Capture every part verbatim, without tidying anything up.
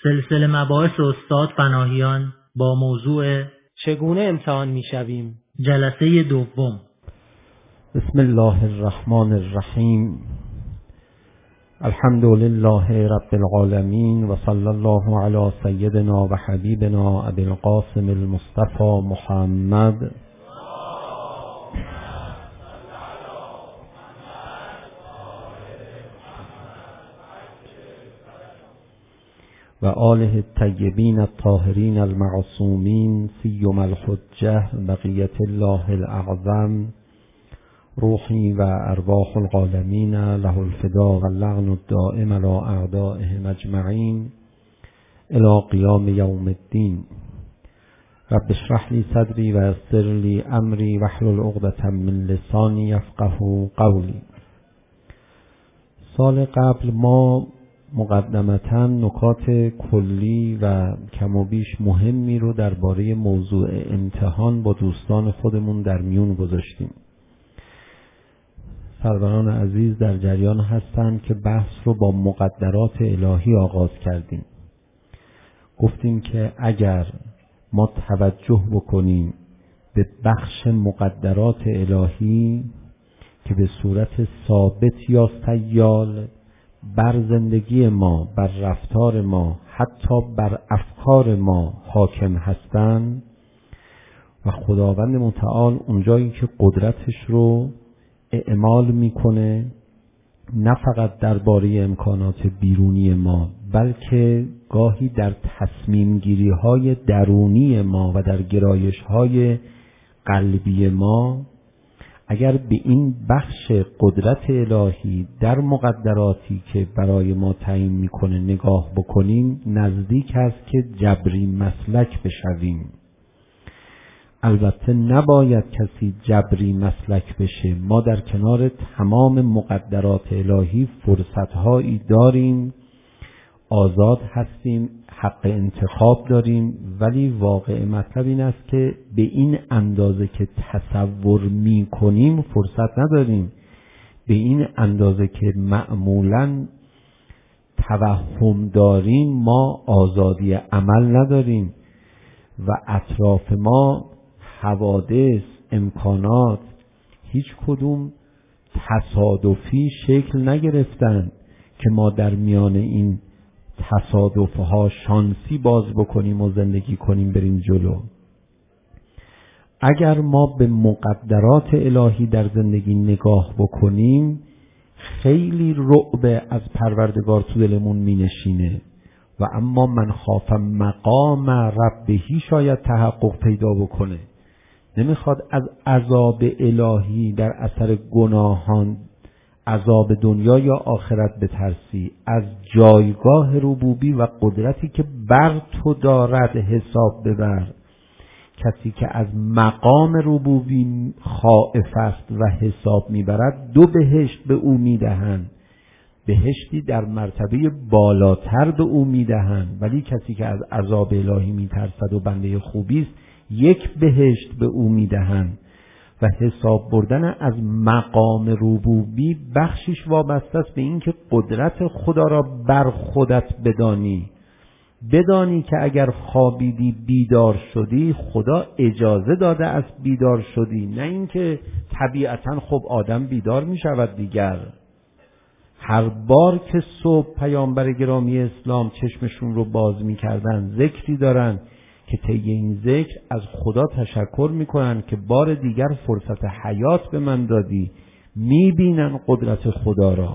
سلسله مباحث استاد پناهیان با موضوع چگونه امتحان میشویم؟ جلسه دوم. بسم الله الرحمن الرحیم. الحمد لله رب العالمین و صلی الله علی سیدنا و حبیبنا ابی القاسم المصطفى محمد و آله الطیبین الطاهرین المعصومین سیم الحجة بقیة الله الاعظم روحی و ارواح العالمین له الفدا و اللعن الدائم علی اعدائهم اجمعین الی قیام یوم الدین. رب اشرح لی صدری و یسر لی امری واحلل عقدة من لسانی یفقهوا قولی. سال قبل ما مقدمتاً نکات کلی و کم و بیش مهمی رو درباره موضوع امتحان با دوستان خودمون در میون گذاشتیم. سروران عزیز در جریان هستند که بحث رو با مقدرات الهی آغاز کردیم. گفتیم که اگر ما توجه بکنیم به بخش مقدرات الهی که به صورت ثابت یا سیال بر زندگی ما، بر رفتار ما، حتی بر افکار ما حاکم هستند و خداوند متعال اونجایی که قدرتش رو اعمال میکنه نه فقط درباره امکانات بیرونی ما بلکه گاهی در تصمیم گیری های درونی ما و در گرایش های قلبی ما، اگر به این بخش قدرت الهی در مقدراتی که برای ما تعیین میکنه نگاه بکنیم، نزدیک است که جبری مسلک بشویم. البته نباید کسی جبری مسلک بشه. ما در کنار تمام مقدرات الهی فرصتهایی داریم، آزاد هستیم، حق انتخاب داریم، ولی واقع مطلب این است که به این اندازه که تصور می کنیم فرصت نداریم. به این اندازه که معمولاً توهم داریم ما آزادی عمل نداریم و اطراف ما حوادث، امکانات هیچ کدوم تصادفی شکل نگرفتن که ما در میان این تصادفها شانسی باز بکنیم و زندگی کنیم بریم جلو. اگر ما به مقدرات الهی در زندگی نگاه بکنیم، خیلی رعب از پروردگار تو دلمون می نشینه و اما من خاف مقام ربهی شاید تحقق پیدا بکنه. نمیخواد از عذاب الهی در اثر گناهان، عذاب دنیا یا آخرت بترسی، از جایگاه ربوبی و قدرتی که بر تو دارد حساب ببر. کسی که از مقام ربوبی خائف است و حساب میبرد، دو بهشت به او میدهند. بهشتی در مرتبه بالاتر به او میدهند، ولی کسی که از عذاب الهی میترسد و بنده خوبی است، یک بهشت به او میدهند. و حساب بردن از مقام ربوبی بخشش وابسته است به این که قدرت خدا را بر خودت بدانی. بدانی که اگر خوابیدی بیدار شدی، خدا اجازه داده است بیدار شدی، نه اینکه طبیعتاً خب آدم بیدار می شود دیگر. هر بار که صبح پیامبر گرامی اسلام چشمشون رو باز می کردن، ذکری دارن که طی این ذکر از خدا تشکر میکنن که بار دیگر فرصت حیات به من دادی. میبینن قدرت خدا را.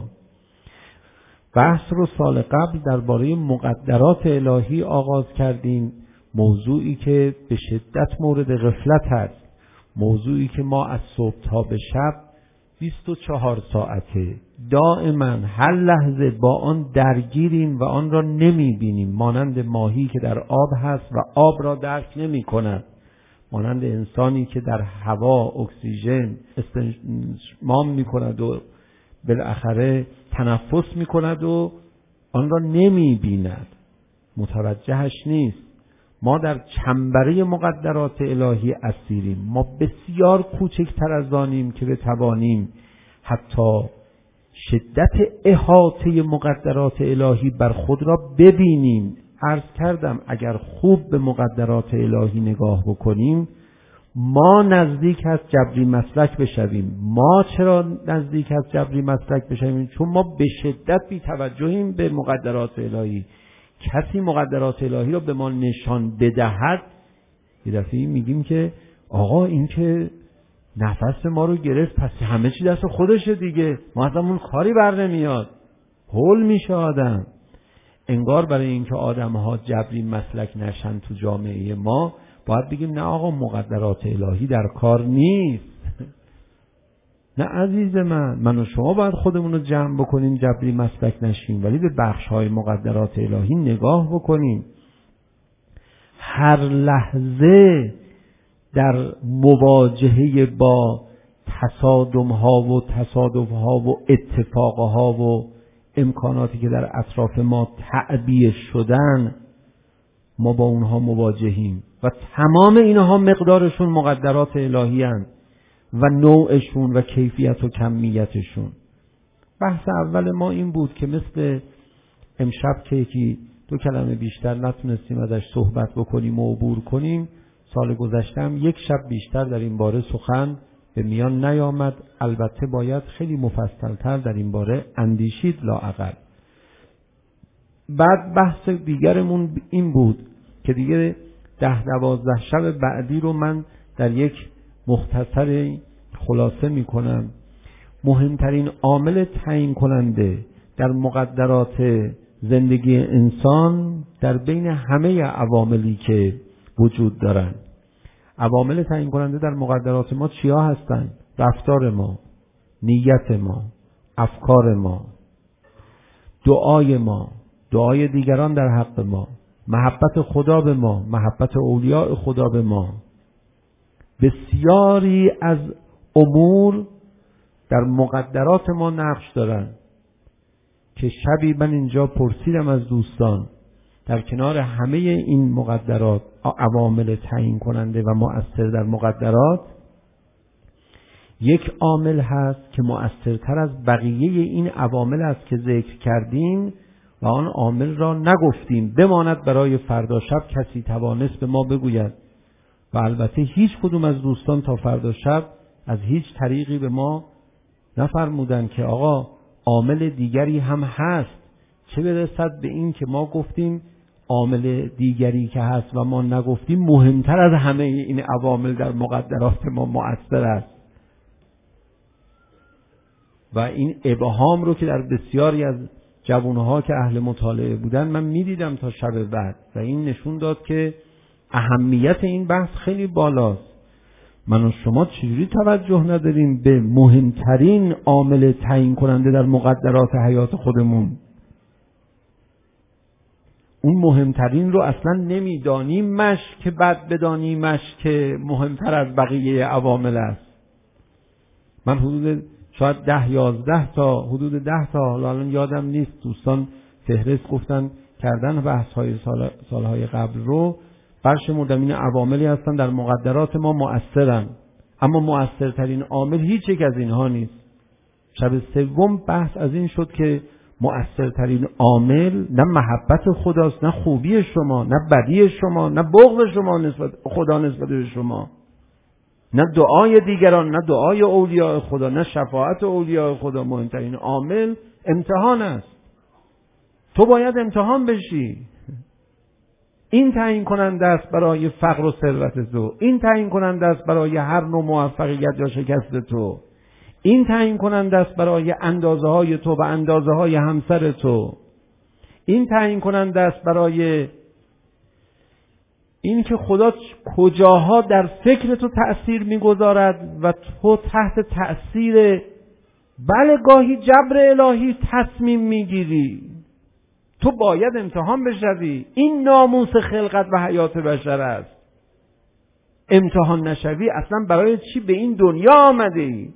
بحث رو سال قبل درباره مقدرات الهی آغاز کردیم، موضوعی که به شدت مورد غفلت هست، موضوعی که ما از صبح تا به شب بیست و چهار ساعته دائما هر لحظه با آن درگیریم و آن را نمیبینیم، مانند ماهی که در آب هست و آب را درک نمی کند، مانند انسانی که در هوا اکسیژن استنشام می کند و بالاخره تنفس می کند و آن را نمی بیند، متوجهش نیست. ما در چنبره مقدرات الهی اسیریم. ما بسیار کوچکتر از آنیم که بتوانیم حتی شدت احاطه مقدرات الهی بر خود را ببینیم. عرض کردم اگر خوب به مقدرات الهی نگاه بکنیم ما نزدیک از جبری مسلک بشویم. ما چرا نزدیک از جبری مسلک بشویم؟ چون ما به شدت بی توجهیم به مقدرات الهی. کسی مقدرات الهی رو به ما نشان بدهد یه دفعه میگیم که آقا این که نفس ما رو گرفت پس همه چی دست خودشه دیگه، ما ازمون کاری بر نمیاد، هول میشه آدم. انگار برای اینکه آدم‌ها جبری مسلک نشن تو جامعه ما باید بگیم نه آقا مقدرات الهی در کار نیست. نه عزیز من، من و شما باید خودمون رو جمع بکنیم جبری مسلک نشیم، ولی به بخش‌های مقدرات الهی نگاه بکنیم. هر لحظه در مواجهه با تصادم‌ها و تصادف‌ها و اتفاق‌ها و امکاناتی که در اطراف ما تعبیه شدن ما با اونها مواجهیم و تمام اینها مقدارشون مقدرات الهی هستند و نوعشون و کیفیت و کمیتشون. بحث اول ما این بود که مثل امشب که یکی دو کلمه بیشتر نتونستیم ازش صحبت بکنیم و عبور کنیم، سال گذشته هم یک شب بیشتر در این باره سخن به میان نیامد. البته باید خیلی مفصل‌تر در این باره اندیشید لااقل. بعد بحث دیگرمون این بود که دیگه ده دوازده شب بعدی رو من در یک مختصر خلاصه می کنم. مهمترین عامل تعیین کننده در مقدرات زندگی انسان در بین همه عواملی که وجود دارن، عوامل تعیین کننده در مقدرات ما چیا هستن؟ رفتار ما، نیت ما، افکار ما، دعای ما، دعای دیگران در حق ما، محبت خدا به ما، محبت اولیاء خدا به ما. بسیاری از امور در مقدرات ما نقش دارن که شبی من اینجا پرسیدم از دوستان در کنار همه این مقدرات، عوامل تعیین کننده و مؤثر در مقدرات، یک عامل هست که مؤثرتر از بقیه این عوامل است که ذکر کردیم و آن عامل را نگفتیم، بماند برای فردا شب کسی توانست به ما بگوید. و البته هیچ کدوم از دوستان تا فردا شب از هیچ طریقی به ما نفرمودن که آقا عامل دیگری هم هست، چه برسد به این که ما گفتیم عامل دیگری که هست و ما نگفتیم مهمتر از همه این عوامل در مقدرات ما مؤثر است. و این ابهام رو که در بسیاری از جوانها که اهل مطالعه بودن من میدیدم تا شب بعد و این نشون داد که اهمیت این بحث خیلی بالاست. من و شما چجوری توجه نداریم به مهمترین عامل تعیین کننده در مقدرات حیات خودمون؟ اون مهمترین رو اصلا نمیدانیمش که بعد بدانیمش که مهمتر از بقیه عوامل است. من حدود شاید ده یازده تا حدود ده تا حالا الان یادم نیست دوستان فهرست گفتن کردن بحث های سال سالهای قبل رو برشمردم این عواملی هستن در مقدرات ما مؤثرن، اما مؤثرترین عامل هیچ یک از اینها نیست. شب سوم بحث از این شد که مؤثرترین عامل نه محبت خداست، نه خوبی شما، نه بدی شما، نه بغض شما نسبت خدا نسبت به شما، نه دعای دیگران، نه دعای اولیاء خدا، نه شفاعت اولیاء خدا. مهمترین عامل امتحان است. تو باید امتحان بشی. این تعیین کننده است برای فقر و ثروت تو، این تعیین کننده است برای هر نوع موفقیت یا شکست تو، این تعیین کننده است برای اندازه های تو و اندازه های همسر تو، این تعیین کننده است برای این که خدا کجاها در فکر تو تأثیر میگذارد و تو تحت تأثیر بله گاهی جبر الهی تصمیم میگیری. تو باید امتحان بشوی. این ناموس خلقت و حیات بشر است. امتحان نشوی اصلا برای چی به این دنیا آمده ای؟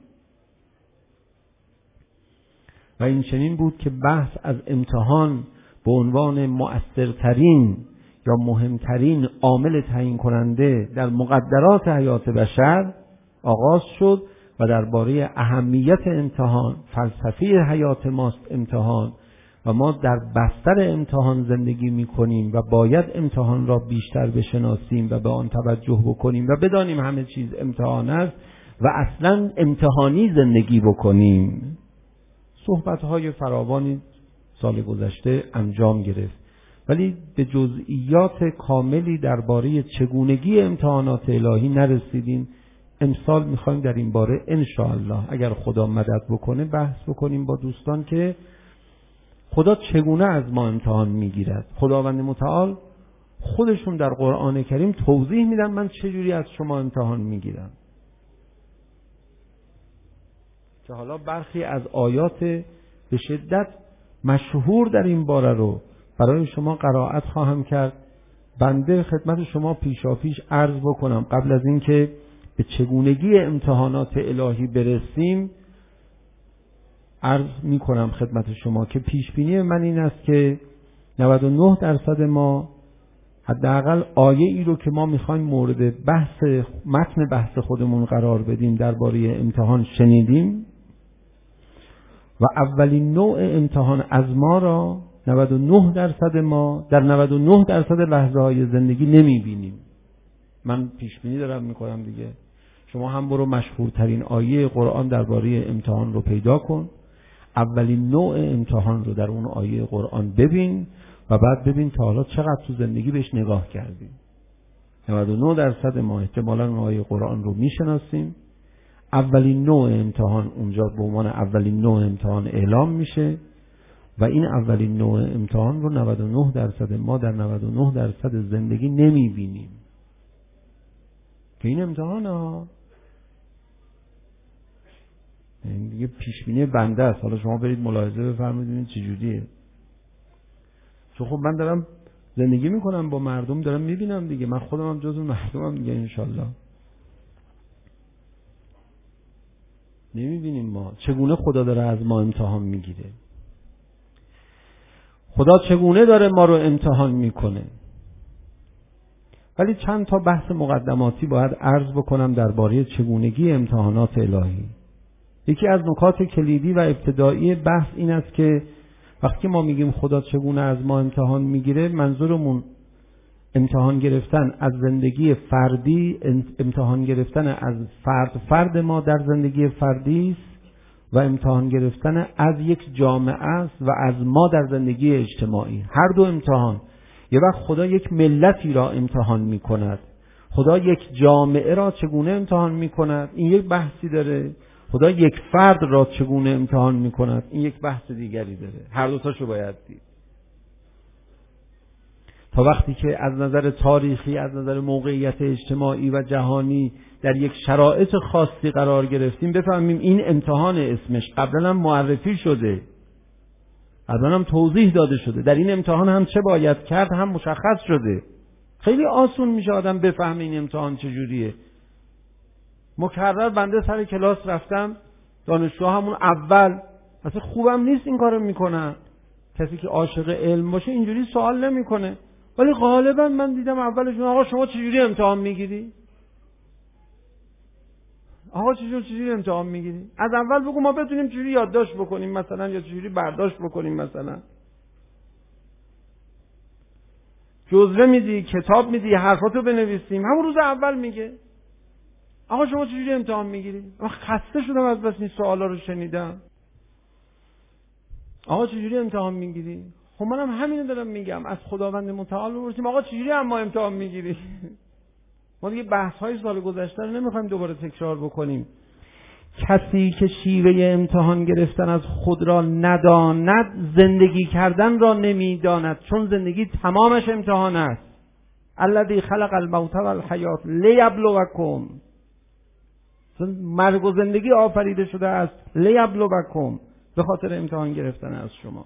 و این چنین بود که بحث از امتحان به عنوان مؤثرترین یا مهمترین عامل تعیین کننده در مقدرات حیات بشر آغاز شد و درباره اهمیت امتحان، فلسفه حیات ماست امتحان و ما در بستر امتحان زندگی میکنیم و باید امتحان را بیشتر بشناسیم و به آن توجه بکنیم و بدانیم همه چیز امتحان است و اصلا امتحانی زندگی بکنیم. صحبت‌های فراوانی سال گذشته انجام گرفت، ولی به جزئیات کاملی درباره چگونگی امتحانات الهی نرسیدیم. امسال میخوایم در این باره ان شاء الله اگر خدا مدد بکنه بحث بکنیم با دوستان که خدا چگونه از ما امتحان میگیرد. خداوند متعال خودشون در قرآن کریم توضیح میدن من چجوری از شما امتحان میگیرم، که حالا برخی از آیات به شدت مشهور در این باره رو برای شما قرائت خواهم کرد. بنده خدمت شما پیشاپیش عرض بکنم قبل از اینکه به چگونگی امتحانات الهی برسیم، عرض می کنم خدمت شما که پیش بینی من این است که نود و نه درصد ما حداقل آیه ای رو که ما میخوایم مورد بحث متن بحث خودمون قرار بدیم درباره امتحان شنیدیم و اولین نوع امتحان از ما را نود و نه درصد ما در نود و نه درصد لحظه های زندگی نمیبینیم. من پیش بینی دارم میکنم دیگه. شما هم برو مشهورترین آیه قرآن درباره امتحان رو پیدا کن، اولین نوع امتحان رو در اون آیه قرآن ببین و بعد ببین تا حالا چقدر تو زندگی بهش نگاه کردیم. نود و نه درصد ما احتمالاً اون آیه قرآن رو میشناسیم. اولین نوع امتحان اونجا به عنوان اولین نوع امتحان اعلام میشه و این اولین نوع امتحان رو نود و نه درصد ما در نود و نه درصد زندگی نمیبینیم که این امتحان ها این دیگه پیشبینی بنده است. حالا شما برید ملاحظه بفرمایید ببینید چجوریه. چون خب من دارم زندگی میکنم با مردم، دارم میبینم دیگه، من خودم هم جزو مردمم دیگه. انشالله نمیبینیم ما چگونه خدا داره از ما امتحان میگیره، خدا چگونه داره ما رو امتحان میکنه. ولی چند تا بحث مقدماتی باید عرض بکنم درباره چگونگی امتحانات الهی. یکی از نکات کلیدی و ابتدایی بحث این است که وقتی ما میگیم خدا چگونه از ما امتحان میگیره، منظورمون امتحان گرفتن از زندگی فردی، امتحان گرفتن از فرد فرد ما در زندگی فردی است و امتحان گرفتن از یک جامعه است و از ما در زندگی اجتماعی. هر دو امتحان. یه وقت خدا یک ملتی را امتحان میکند، خدا یک جامعه را چگونه امتحان میکند، این یک بحثی داره. خدا یک فرد را چگونه امتحان میکند، این یک بحث دیگری داره. هر دوتاشو باید دید. تا وقتی که از نظر تاریخی، از نظر موقعیت اجتماعی و جهانی در یک شرایط خاصی قرار گرفتیم، بفهمیم این امتحان اسمش قبلا هم معرفی شده، قبلا هم توضیح داده شده، در این امتحان هم چه باید کرد هم مشخص شده. خیلی آسون میشه آدم بفهمه این امتحان چجوریه. مکرر بنده سر کلاس رفتم، دانشجوها همون اول اصلا خوبم نیست این کارو میکنن. کسی که عاشق علم باشه اینجوری سوال نمیکنه، ولی غالبا من دیدم اولشون آقا شما چجوری امتحان میگیری؟ آقا چجوری چجوری امتحان میگیری؟ از اول بگو ما بتونیم چجوری یادداشت بکنیم مثلا، یا چجوری برداشت بکنیم مثلا. جزوه میدی، کتاب میدی، حرفاتو بنویسیم، همون روز اول میگه آقا شما چجوری امتحان میگیری؟ من خسته شدم از بس این سوالا رو شنیدم. آقا چجوری امتحان میگیری؟ خب منم همینو دارم میگم، از خداوند متعال بپرسیم آقا چجوری اما امتحان میگیری؟ ما دیگه بحث های سال گذشته رو نمیخوایم دوباره تکرار بکنیم. کسی که شیوه امتحان گرفتن از خود را نداند، زندگی کردن را نمیداند، چون زندگی تمامش امتحان است. الذی خلق الموت والحیات لیبلوکم، مرگ و زندگی آفریده شده است لیبلوکم، به خاطر امتحان گرفتن از شما.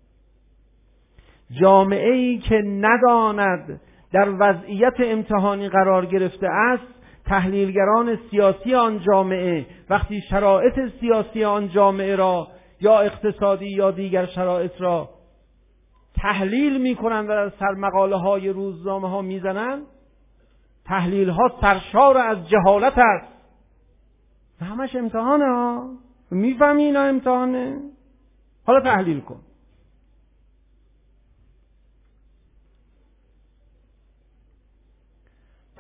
جامعه ای که نداند در وضعیت امتحانی قرار گرفته است، تحلیلگران سیاسی آن جامعه وقتی شرایط سیاسی آن جامعه را یا اقتصادی یا دیگر شرایط را تحلیل میکنند و در سرمقاله های روزنامه ها میزنند، تحلیل ها سرشار از جهالت است. همش امتحانه ها، میفهمی اینا امتحانه؟ حالا تحلیل کن.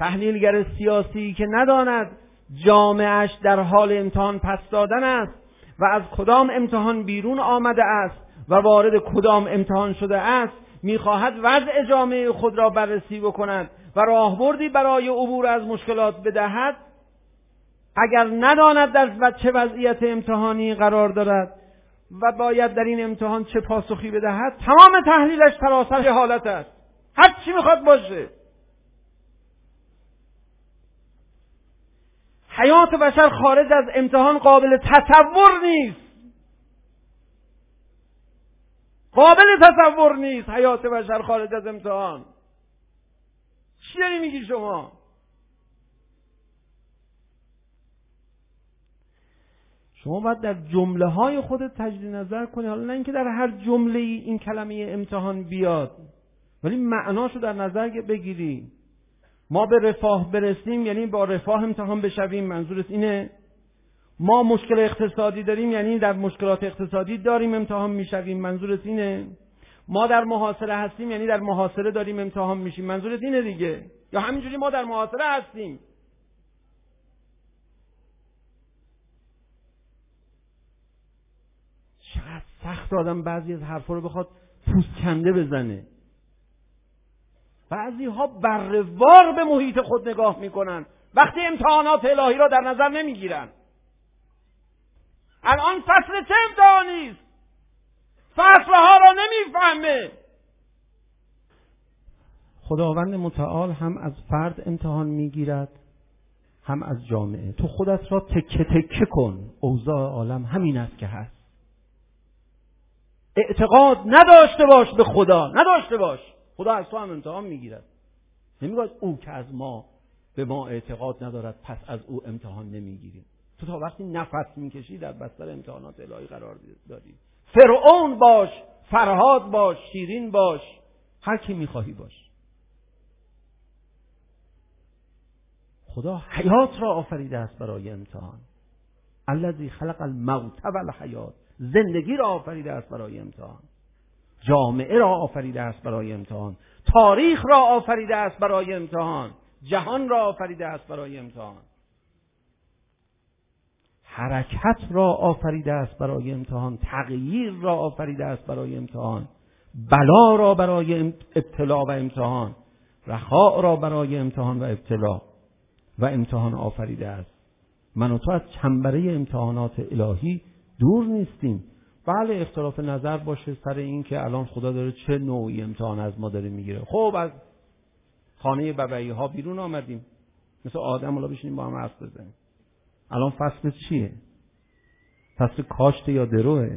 تحلیلگر سیاسی که نداند جامعهش در حال امتحان پس دادن است و از کدام امتحان بیرون آمده است و وارد کدام امتحان شده است، میخواهد وضع جامعه خود را بررسی بکند و راهبردی برای عبور از مشکلات بدهد، اگر نداند در چه وضعیت امتحانی قرار دارد و باید در این امتحان چه پاسخی بدهد، تمام تحلیلش سراسر جهالت است. هر چی میخواد باشه. حیات بشر خارج از امتحان قابل تصور نیست. قابل تصور نیست حیات بشر خارج از امتحان. چی داری میگی شما؟ شما باید در جمله های خودت تجدید نظر کنی، حالا نه اینکه در هر جمله ای این کلمه امتحان بیاد، ولی معناشو در نظر بگیری. ما به رفاه برسیم یعنی با رفاه امتحان بشویم، منظورت اینه؟ ما مشکل اقتصادی داریم یعنی در مشکلات اقتصادی داریم امتحان میشویم، منظورت اینه؟ ما در محاصره هستیم یعنی در محاصره داریم امتحان میشیم، منظورت اینه دیگه؟ یا همینجوری ما در محاصره هستیم؟ چقدر سخت آدم بعضی از حرفا رو بخواد پوست کنده بزنه. بعضی ها بره‌وار به محیط خود نگاه میکنن وقتی امتحانات الهی را در نظر نمیگیرن. الان فصل چه امتحانی است؟ فصلها را نمیفهمه. خداوند متعال هم از فرد امتحان میگیرد هم از جامعه. تو خودت را تکه تکه کن، اوضاع عالم همین است که هست. اعتقاد نداشته باش به خدا، نداشته باش. خدا از تو هم امتحان میگیرد. نمیگه او که از ما به ما اعتقاد ندارد پس از او امتحان نمیگیریم. تو تا وقتی نفس میکشی در بستر امتحانات الهی قرار داری. فرعون باش، فرهاد باش، شیرین باش، هر کی میخواهی باش. خدا حیات را آفریده است برای امتحان. الذی خلق الموت والحیات، زندگی را آفریده است برای امتحان. جامعه را آفریده است برای امتحان. تاریخ را آفریده است برای امتحان. جهان را آفریده است برای امتحان. حرکت را آفریده است برای امتحان. تغییر را آفریده است برای امتحان. بلا را برای ابتلا و امتحان. رخاء را برای امتحان و ابتلا و امتحان آفریده است. من و تو از چنبره امتحانات الهی دور نیستیم. بله اختلاف نظر باشه سر این که الان خدا داره چه نوعی امتحان از ما داره میگیره. خب از خانه ببعی ها بیرون آمدیم، مثل آدم الان بشینیم با هم حرف بزنیم. الان فصل چیه؟ فصل کاشت یا دروه؟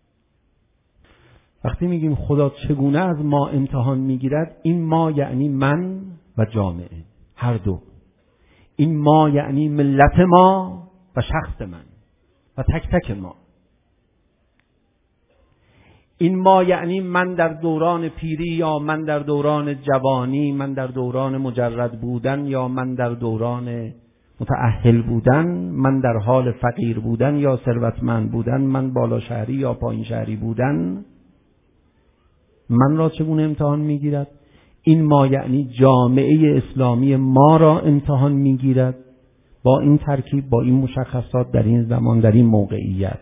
وقتی میگیم خدا چگونه از ما امتحان میگیرد، این ما یعنی من و جامعه، هر دو. این ما یعنی ملت ما و شخص من و تک تک ما. این ما یعنی من در دوران پیری یا من در دوران جوانی، من در دوران مجرد بودن یا من در دوران متأهل بودن، من در حال فقیر بودن یا ثروتمند بودن، من بالا شهری یا پایین شهری بودن. من را چگونه امتحان میگیرد؟ این ما یعنی جامعه اسلامی ما را امتحان میگیرد با این ترکیب، با این مشخصات، در این زمان، در این موقعیت.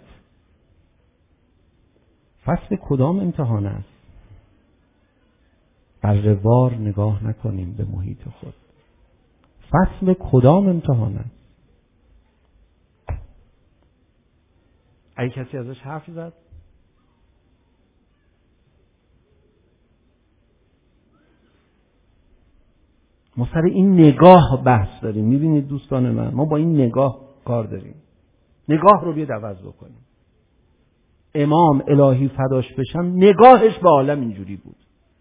فصل کدام امتحان است؟ بره‌وار نگاه نکنیم به محیط خود. فصل کدام امتحان است؟ اگه کسی ازش حرف زد؟ ما سر این نگاه بحث داریم. میبینید دوستان من، ما با این نگاه کار داریم. نگاه رو بیاد عوض بکنیم. امام الهی فداش بشم نگاهش به عالم اینجوری بود.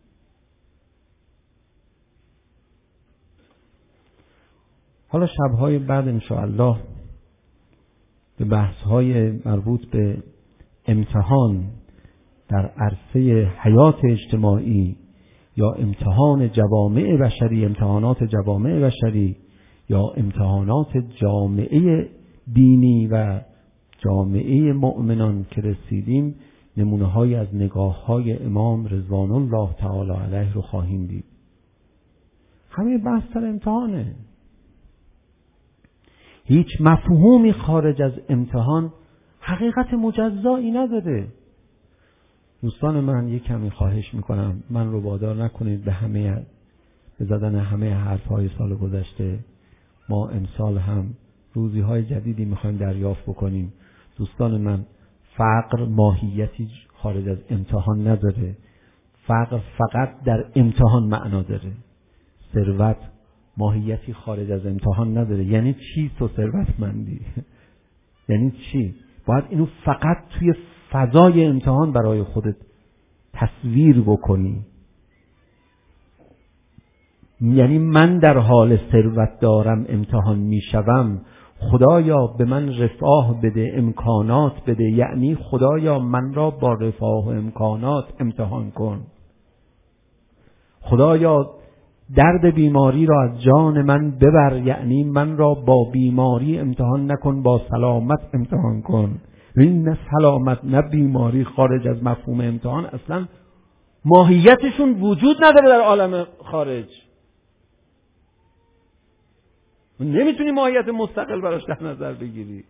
حالا شبهای بعد انشاءالله به بحثهای مربوط به امتحان در عرصه حیات اجتماعی یا امتحان جوامع بشری، امتحانات جوامع بشری یا امتحانات جامعه دینی و جامعه مؤمنان که رسیدیم، نمونه های از نگاه های امام رضوان الله تعالی علیه رو خواهیم دید. همه بحث سر امتحانه. هیچ مفهومی خارج از امتحان حقیقت مجزایی نداره. دوستان من یک کمی خواهش میکنم، من رو وادار نکنید به همه به زدن همه حرفهای سال گذشته. ما امسال هم روزی های جدیدی میخوایم دریافت بکنیم. دوستان من، فقر ماهیتی خارج از امتحان نداره. فقر فقط در امتحان معنا داره. ثروت ماهیتی خارج از امتحان نداره. یعنی چی تو ثروتمندی؟ یعنی چی؟ باید اینو فقط توی فضای امتحان برای خودت تصویر بکنی. یعنی من در حال ثروت دارم، امتحان میشوم، خدایا به من رفاه بده، امکانات بده. یعنی خدایا من را با رفاه و امکانات امتحان کن. خدایا درد بیماری را از جان من ببر. یعنی من را با بیماری امتحان نکن، با سلامت امتحان کن. این نه سلامت نه بیماری خارج از مفهوم امتحان اصلا ماهیتشون وجود نداره در عالم خارج. نمیتونی ماهیت مستقل براش در نظر بگیری.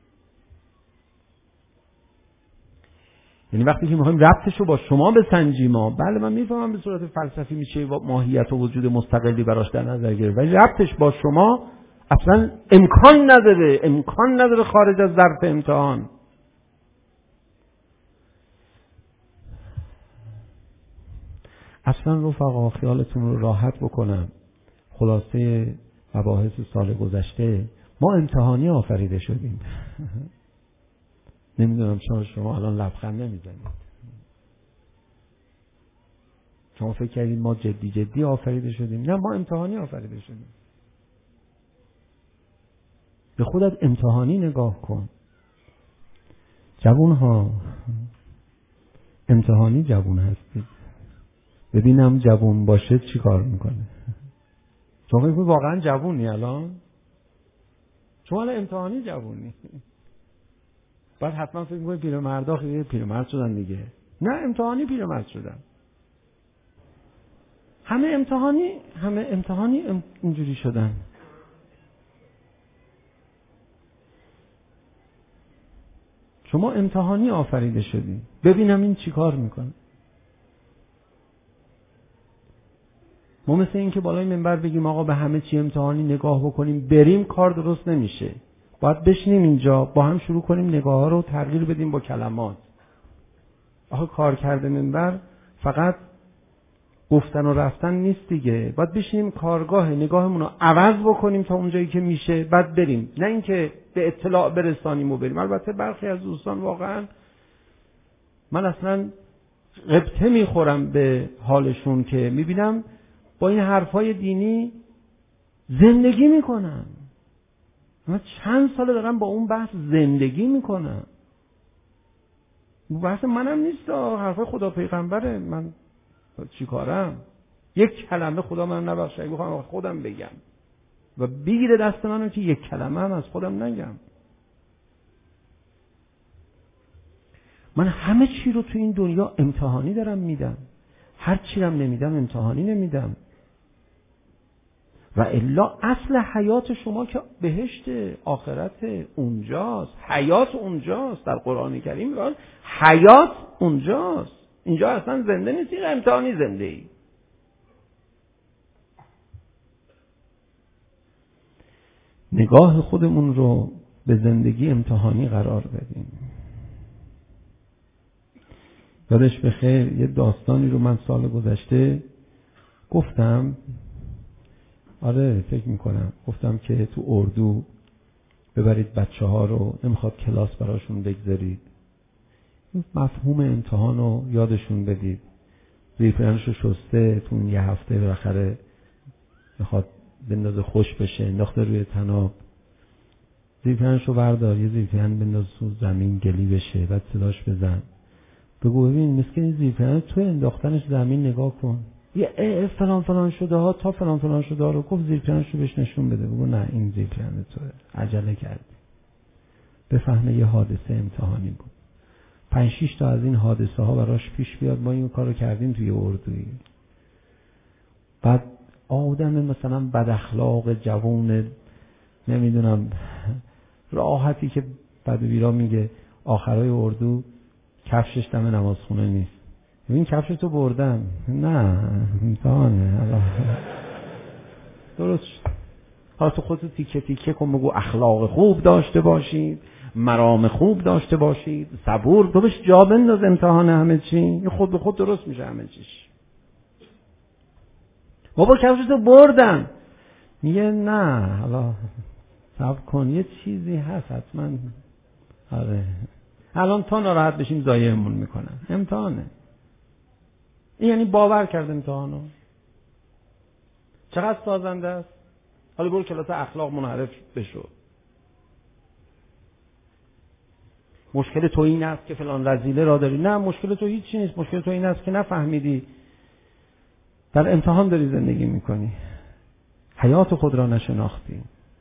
یعنی وقتی که میخوایم ربطش رو با شما بسنجیم، ما بله من میفهمم به صورت فلسفی میشه ماهیت و وجود مستقلی براش در نظر گرفت، ولی ربطش با شما اصلا امکان نداره. امکان نداره خارج از ظرف امتحان. اصلا رفقا خیالتون رو راحت بکنم. خلاصه مباحث سال گذشته، ما امتحانی آفریده شدیم. نمیدونم چرا شما الان لبخند نمیزنید. شما فکر کردید ما جدی جدی آفریده شدیم؟ نه، ما امتحانی آفریده شدیم. به خودت امتحانی نگاه کن. جوون ها امتحانی جوون هستید. ببینم جوون باشه چی کار میکنه. شما فکر کنید واقعا جوونی الان؟ شما الان امتحانی جوونی. بعد حتما فکر میکنید پیرمردا خیلی پیرمرد شدن دیگه. نه، امتحانی پیرمرد شدن. همه امتحانی همه امتحانی ام... اینجوری شدن. شما امتحانی آفریده شدی. ببینم این چی کار میکنه. ما مثل این که بالای منبر بگیم آقا به همه چی امتحانی نگاه بکنیم بریم، کار درست نمیشه. باید بشینیم اینجا با هم شروع کنیم نگاه ها رو تغییر بدیم با کلمات. آخه کار کرده منبر فقط گفتن و رفتن نیست دیگه. باید بشینیم کارگاه نگاهمون رو عوض بکنیم تا اونجایی که میشه، بعد بریم. نه اینکه به اطلاع برسانیم و بریم. البته برخی از دوستان واقعا من اصلا غبطه میخورم به حالشون که میبینم با این حرفای دینی زندگی میکنن. من چند ساله دارم با اون بحث زندگی میکنم. بحث منم نیست، حرفای خدا پیغمبره. من چی کارم؟ یک کلمه خدا من نبخشه. اگه بخوام خودم بگم و بگیره دست منو که یک کلمه هم از خودم نگم. من همه چی رو تو این دنیا امتحانی دارم میدم. هر چی رو نمیدم امتحانی نمیدم. و الا اصل حیات شما که بهشت آخرت اونجاست. حیات اونجاست. در قرآن کریم میگه حیات اونجاست. اینجا اصلا زنده نیستی، امتحانی زنده ای. نگاه خودمون رو به زندگی امتحانی قرار بدیم. یادش بخیر یه داستانی رو من سال گذشته گفتم. آره فکر میکنم گفتم که تو اردو ببرید بچه ها رو، نمیخواد کلاس براشون بگذارید، مفهوم امتحان رو یادشون بدید. زیرپیرنش رو شسته تو اون یه هفته بالاخره میخواد بندازه خوش بشه، انداخته روی طناب. زیرپیرنش رو بردار، یه زیرپیرن بنداز تو زمین گلی بشه، بعد صداش بزن، بگو ببین مسکین زیرپیرن تو انداختنش زمین نگاه کن، یه فلان فلان شده ها تا فلان فلان شده ها رو گفت زیرپیرنش رو بهش نشون بده. بگو نه این زیرپیرن توه، عجله کردی. بفهمه یه حادثه امتحانی بود. پنج شیش تا از این حادثه ها براش پیش بیاد. ما این کارو کردیم توی اردویی. بعد آدم مثلا بد اخلاق جوون نمیدونم راحتی که بدویرا میگه آخرای اردو کفشش دم نمازخونه نیست. این کفش تو بردم. نه امتحانه. درست شد. حالا تو خودتو تیکه تیکه کن بگو اخلاق خوب داشته باشید، مرام خوب داشته باشید، صبور. تو بهش جا بنداز امتحان همه چی. این خود به خود درست میشه همه چیش. بابا کفشتو بردم. میگه نه حالا صبر کن یه چیزی هست حتما. آره الان تا ناراحت بشیم ضایعمون میکنن. امتحانه. این یعنی باور کرد امتحانو. چقدر سازنده است. حالا برو کلاس اخلاق منحرف بشو. مشکل تو این است که فلان رذیله را داری. نه مشکل تو هیچی نیست. مشکل تو این است که نفهمیدی در امتحان داری زندگی میکنی، حیات خود را نشناختی.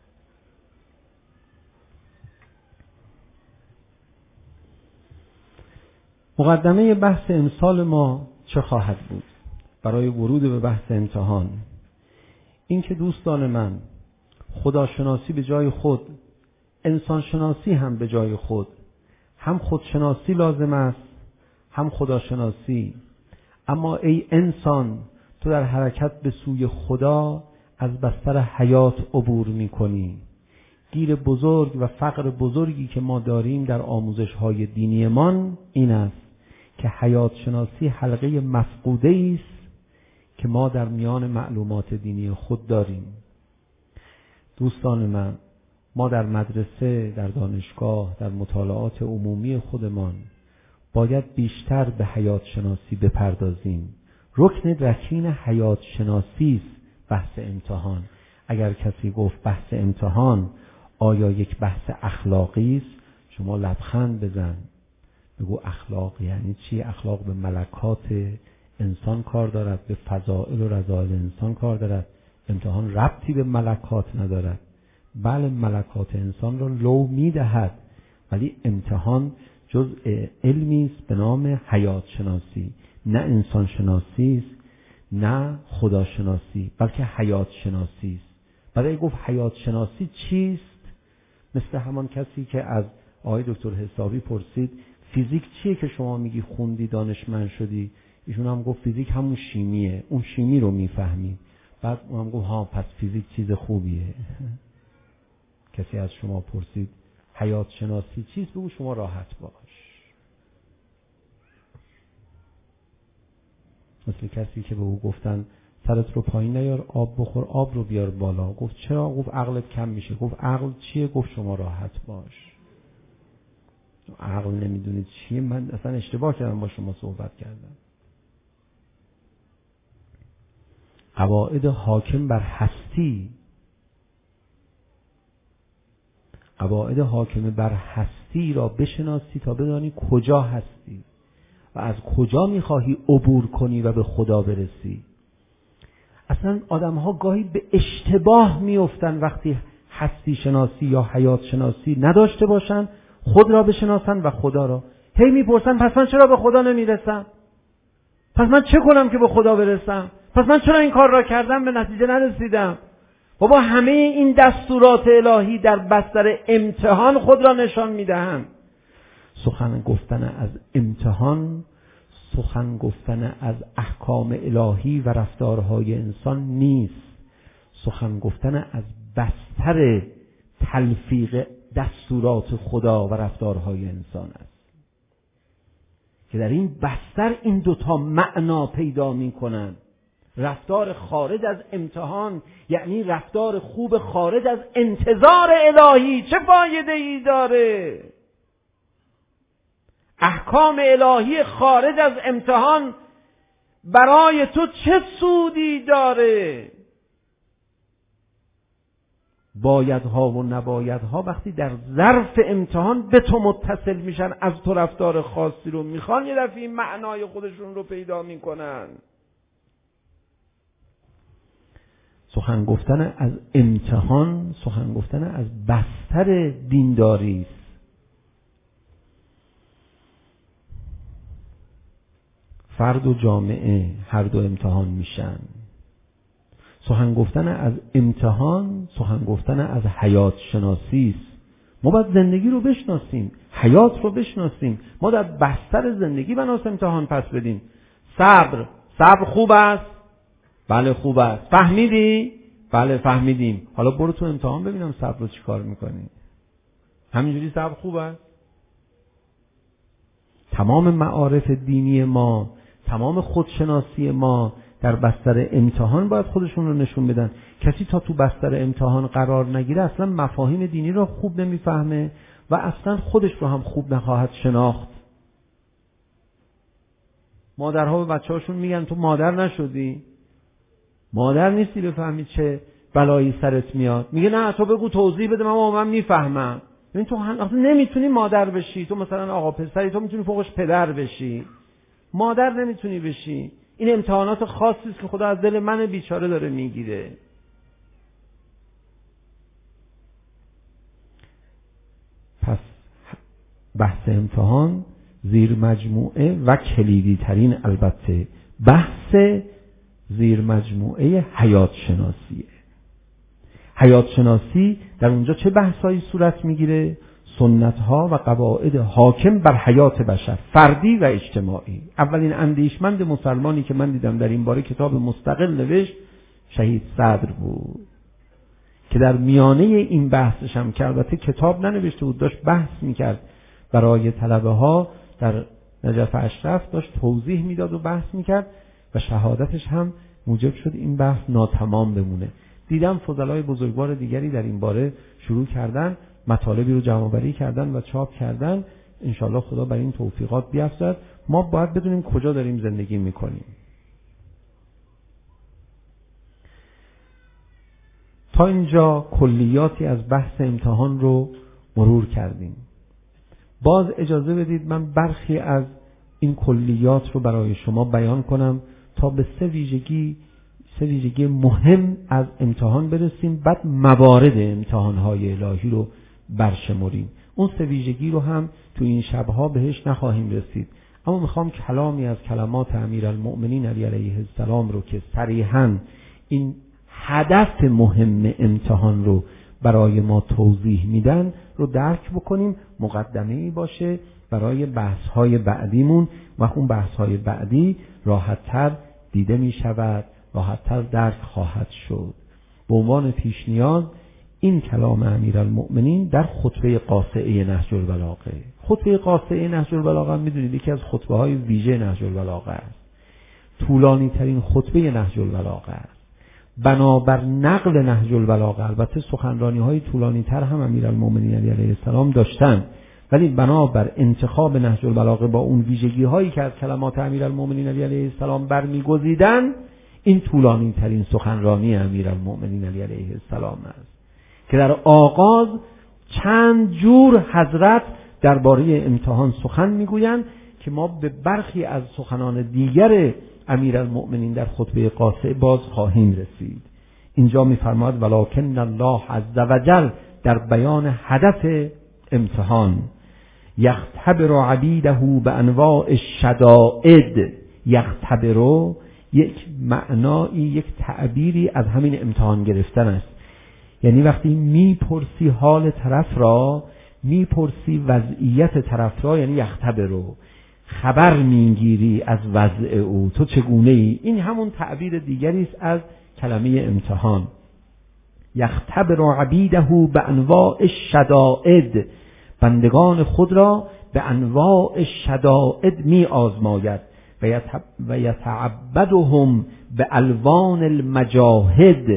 مقدمه بحث امسال ما چه خواهد بود برای ورود به بحث امتحان؟ این که دوستان من خداشناسی به جای خود، انسان شناسی هم به جای خود، هم خودشناسی لازم است هم خداشناسی. اما ای انسان تو در حرکت به سوی خدا از بستر حیات عبور می کنی. گیر بزرگ و فقر بزرگی که ما داریم در آموزش های دینیمان این است که حیات شناسی حلقه مفقوده است که ما در میان معلومات دینی خود داریم. دوستان من، ما در مدرسه، در دانشگاه، در مطالعات عمومی خودمان باید بیشتر به حیات شناسی بپردازیم. رکن رکین حیات شناسی است بحث امتحان. اگر کسی گفت بحث امتحان آیا یک بحث اخلاقی است، شما لبخند بزن بگو اخلاق یعنی چی؟ اخلاق به ملکات انسان کار دارد، به فضائل و رذائل انسان کار دارد. امتحان ربطی به ملکات ندارد. بله ملکات انسان را لو میدهد، ولی امتحان جزء علمی است به نام حیات شناسی. نه انسان شناسی است، نه خدا شناسی، بلکه حیات شناسی است. برای گفت حیات شناسی چیست؟ مثل همان کسی که از آقای دکتر حسابی پرسید فیزیک چیه که شما میگی خوندی دانشمند شدی؟ ایشون هم گفت فیزیک همون شیمیه، اون شیمی رو میفهمی. بعد اون هم گفت ها پس فیزیک چیز خوبیه. کسی از شما پرسید حیات شناسی چیست؟ بگو شما راحت باش. مثل کسی که به او گفتن سرت رو پایین نیار آب بخور، آب رو بیار بالا. گفت چرا؟ گفت عقلت کم میشه. گفت عقل چیه؟ گفت شما راحت باش. عقل نمیدونید چیه؟ من اصلا اشتباه کردم با شما صحبت کردم. قواعد حاکم بر هستی، قواعد حاکم بر هستی را بشناسی تا بدانی کجا هستی و از کجا میخواهی عبور کنی و به خدا برسی. اصلا آدم ها گاهی به اشتباه میافتن وقتی هستی شناسی یا حیات شناسی نداشته باشن، خود را بشناسن و خدا را. هی میپرسن پس من چرا به خدا نمیرسم؟ پس من چه کنم که به خدا برسم؟ پس من چرا این کار را کردم به نتیجه نرسیدم؟ بابا همه این دستورات الهی در بستر امتحان خود را نشان میدهند. سخن گفتن از امتحان، سخن گفتن از احکام الهی و رفتارهای انسان نیست. سخن گفتن از بستر تلفیق دستورات خدا و رفتارهای انسان است که در این بستر این دوتا معنا پیدا می کنند. رفتار خارج از امتحان یعنی رفتار خوب خارج از انتظار الهی چه فایده ای داره؟ احکام الهی خارج از امتحان برای تو چه سودی داره؟ بایدها و نبایدها وقتی در ظرف امتحان به تو متصل میشن، از تو رفتار خاصی رو میخوان، یه دفعه معنای خودشون رو پیدا میکنن. سخن گفتن از امتحان، سخن گفتن از بستر دینداری است. فرد و جامعه هر دو امتحان میشن. سخن گفتن از امتحان سخن گفتن از حیات شناسی است. ما باید زندگی رو بشناسیم، حیات رو بشناسیم. ما در بستر زندگی بناس امتحان پس بدیم. صبر، صبر خوب است؟ بله خوب است. فهمیدی؟ بله فهمیدیم. حالا برو تو امتحان ببینم صبر رو چی کار میکنی. همینجوری صبر خوب است؟ تمام معارف دینی ما، تمام خودشناسی ما در بستر امتحان باید خودشون رو نشون بدن. کسی تا تو بستر امتحان قرار نگیره اصلا مفاهیم دینی رو خوب نمیفهمه و اصلا خودش رو هم خوب نخواهد شناخت. مادرها به بچه هاشون میگن تو مادر نشدی؟ مادر نیستی بفهمی چه بلایی سرت میاد. میگه نه تو بگو توضیح بده من من میفهمم. ببین تو اصلا نمیتونی مادر بشی. تو مثلا آقا پسری، تو میتونی فوقش پدر بشی، مادر نمیتونی بشی. این امتحانات خاصی است که خدا از دل من بیچاره داره میگیره. پس بحث امتحان زیر مجموعه و کلیدی ترین البته بحث زیر مجموعه حیات شناسیه. حیات شناسی در اونجا چه بحثایی صورت میگیره؟ سنت ها و قواعد حاکم بر حیات بشر، فردی و اجتماعی. اولین اندیشمند مسلمانی که من دیدم در این باره کتاب مستقل نوشت شهید صدر بود که در میانه این بحثش هم که البته کتاب ننوشته بود، داشت بحث میکرد برای طلبه ها در نجف اشرف، داشت توضیح میداد و بحث میکرد و شهادتش هم موجب شد این بحث ناتمام بمونه. دیدم فضلای بزرگوار دیگری در این باره شروع کردن، مطالبی رو جمع‌آوری کردن و چاپ کردن. انشالله خدا بر این توفیقات بیفزاید. ما باید بدونیم کجا داریم زندگی میکنیم. تا اینجا کلیاتی از بحث امتحان رو مرور کردیم. باز اجازه بدید من برخی از این کلیات رو برای شما بیان کنم تا به سه ویژگی سه ویژگی مهم از امتحان برسیم، بعد موارد امتحان‌های الهی رو برشمریم. اون سه ویژگی رو هم تو این شبها بهش نخواهیم رسید، اما میخوام کلامی از کلمات امیرالمؤمنین علی علیه السلام رو که صریحاً این هدف مهم امتحان رو برای ما توضیح میدن رو درک بکنیم، مقدمه‌ای باشه برای بحث‌های بعدیمون و اون بحث‌های بعدی راحت‌تر دیده میشود، راحت‌تر درک خواهد شد. به عنوان پیش نیاز این کلام امیرالمؤمنین در خطبه قاصعه نهج البلاغه. خطبه قاصعه نهج البلاغه میدونید یکی از خطبه های ویژه نهج البلاغه است. طولانی ترین خطبه نهج البلاغه است. بنابر نقل نهج البلاغه، البته سخنرانی های طولانی تر هم امیرالمؤمنین علیه السلام داشتن، ولی بنابر انتخاب نهج البلاغه با اون ویژگی هایی که از کلمات امیرالمؤمنین علیه السلام برمیگزیدن، این طولانی ترین سخنرانی امیرالمؤمنین علیه السلام است که در آغاز چند جور حضرت درباره امتحان سخن میگویند که ما به برخی از سخنان دیگر امیرالمؤمنین در خطبه قاصعه باز خواهیم رسید. اینجا میفرماید ولکن الله عز وجل در بیان هدف امتحان یختبر عبیده به انواع الشدائد. یختبر یک معنایی، یک تعبیری از همین امتحان گرفتن است. یعنی وقتی میپرسی حال طرف را، میپرسی وضعیت طرف را، یعنی یختبر رو خبر میگیری از وضع او، تو چگونه ای. این همون تعبیر دیگری است از کلمه امتحان. یختبر عبیده به انواع الشدائد، بندگان خود را به انواع شدائد می آزماید و یتعبدهم به الوان المجاهد.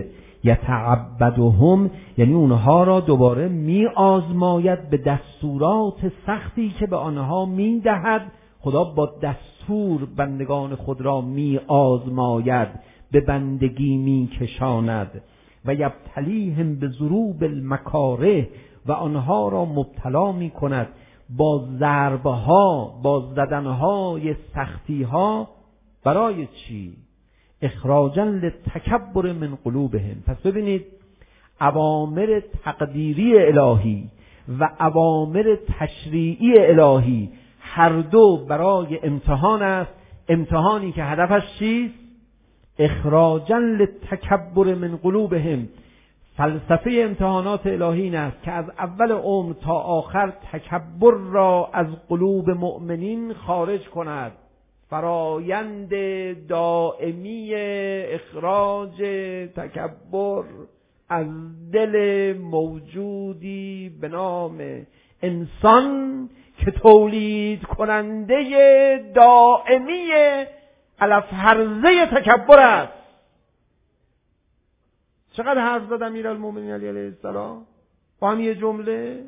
یتعبدهم یعنی اونها را دوباره می آزماید به دستورات سختی که به آنها می دهد. خدا با دستور بندگان خود را می آزماید، به بندگی می کشاند. و یبتلیهم به ضروب المکاره، و آنها را مبتلا می کند با ضربها، با زدنهای سختیها. برای چی؟ اخراجا للتکبر من قلوبهم. پس ببینید اوامر تقدیری الهی و اوامر تشریعی الهی هر دو برای امتحان است. امتحانی که هدفش چیست؟ اخراجا للتکبر من قلوبهم. فلسفه امتحانات الهی این است که از اول عمر تا آخر تکبر را از قلوب مؤمنین خارج کند. فرایند دائمی اخراج تکبر از دل موجودی به نام انسان که تولید کننده دائمی علف هرزه تکبر است. چقدر حرف زد امیرالمومنین علی علیه السلام با هم یه جمله؟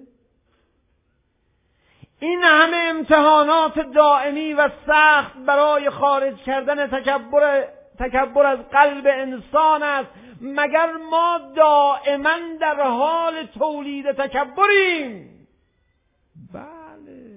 این همه امتحانات دائمی و سخت برای خارج کردن تکبر تکبر از قلب انسان است، مگر ما دائما در حال تولید تکبریم؟ بله.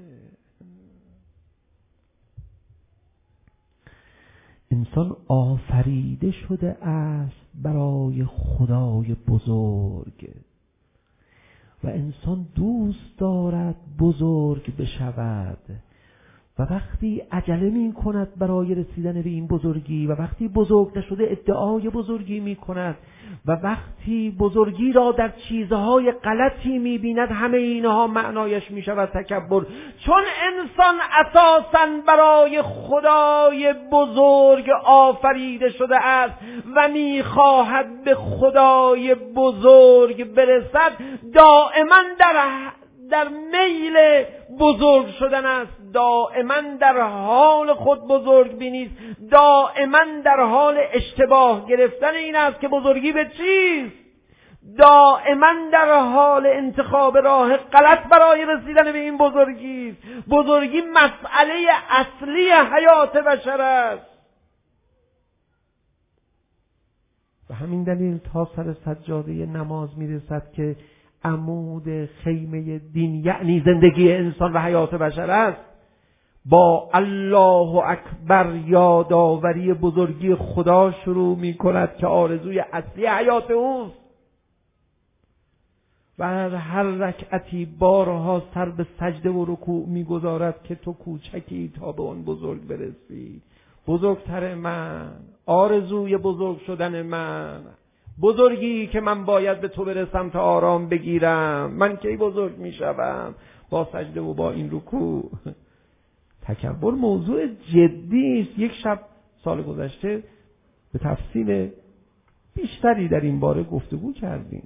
انسان آفریده شده است برای خدای بزرگ و انسان دوست دارد بزرگ بشود و وقتی عجله می کند برای رسیدن به این بزرگی و وقتی بزرگ نشده ادعای بزرگی می کند و وقتی بزرگی را در چیزهای غلطی می بیند، همه اینها معنایش می شود تکبر. چون انسان اساساً برای خدای بزرگ آفریده شده است و می خواهد به خدای بزرگ برسد، دائما در در میل بزرگ شدن است، دائما در حال خود بزرگ بینی است، دائما در حال اشتباه گرفتن این است که بزرگی به چیست، دائما در حال انتخاب راه غلط برای رسیدن به این بزرگی است. بزرگی مسئله اصلی حیات بشر است. و همین دلیل تا سر سجاده نماز میرسد که عمود خیمه دین یعنی زندگی انسان و حیات بشر است. با الله اکبر یادآوری بزرگی خدا شروع می کند که آرزوی اصلی حیات اوست و هر رکعتی بارها سر به سجده و رکوع می گذارد که تو کوچکی تا به اون بزرگ برسی. بزرگتر من، آرزوی بزرگ شدن من، بزرگی که من باید به تو برسم تا آرام بگیرم، من کی بزرگ می شوم با سجده و با این رکوع. تکبر موضوع جدی است. یک شب سال گذشته به تفصیل بیشتری در این باره گفتگو کردیم.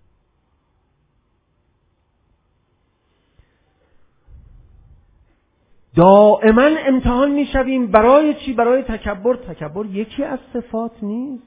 دائما امتحان می شویم. برای چی؟ برای تکبر. تکبر یکی از صفات نیست.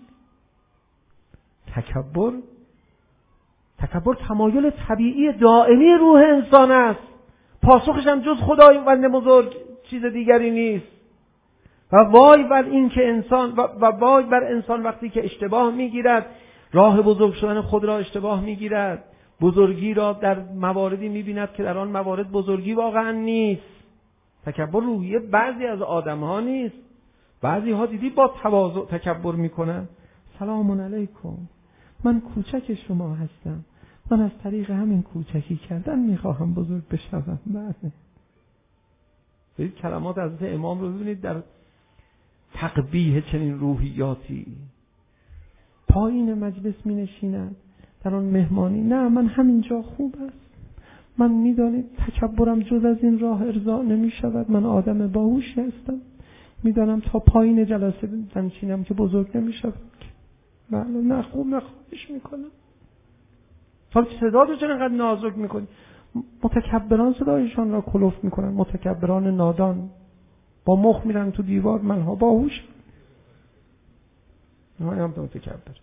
تکبر تکبر تمایل طبیعی دائمی روح انسان است. پاسخش هم جز خداوند بزرگ چیز دیگری نیست. و وای بر این که انسان و, و وای بر انسان وقتی که اشتباه میگیرد، راه بزرگ شدن خود را اشتباه میگیرد، بزرگی را در مواردی میبیند که در آن موارد بزرگی واقعا نیست. تکبر روحیه بعضی از آدم ها نیست. بعضی ها دیدی با تواضع تکبر میکنن. سلام علیکم، من کوچک شما هستم، من از طریق همین کوچکی کردن میخواهم بزرگ بشوم. بله. برید کلمات حضرت امام رو ببینید در تقبیح چنین روحیاتی. پایین مجلس می نشیند در آن مهمانی. نه، من همینجا خوب است، من میدانید تکبرم جز از این راه ارضا نمی شود، من آدم باهوشی هستم، میدانم تا پایین جلسه بنشینم که بزرگ نمی شود. بله، نه خوب نخواهش میکنم. حالا صدا رو چرا اینقدر نازک میکنی؟ متکبران صدایشان را کلوف میکنن، متکبران نادان با مخ میرن تو دیوار، منها باهوش. نه هم متکبر.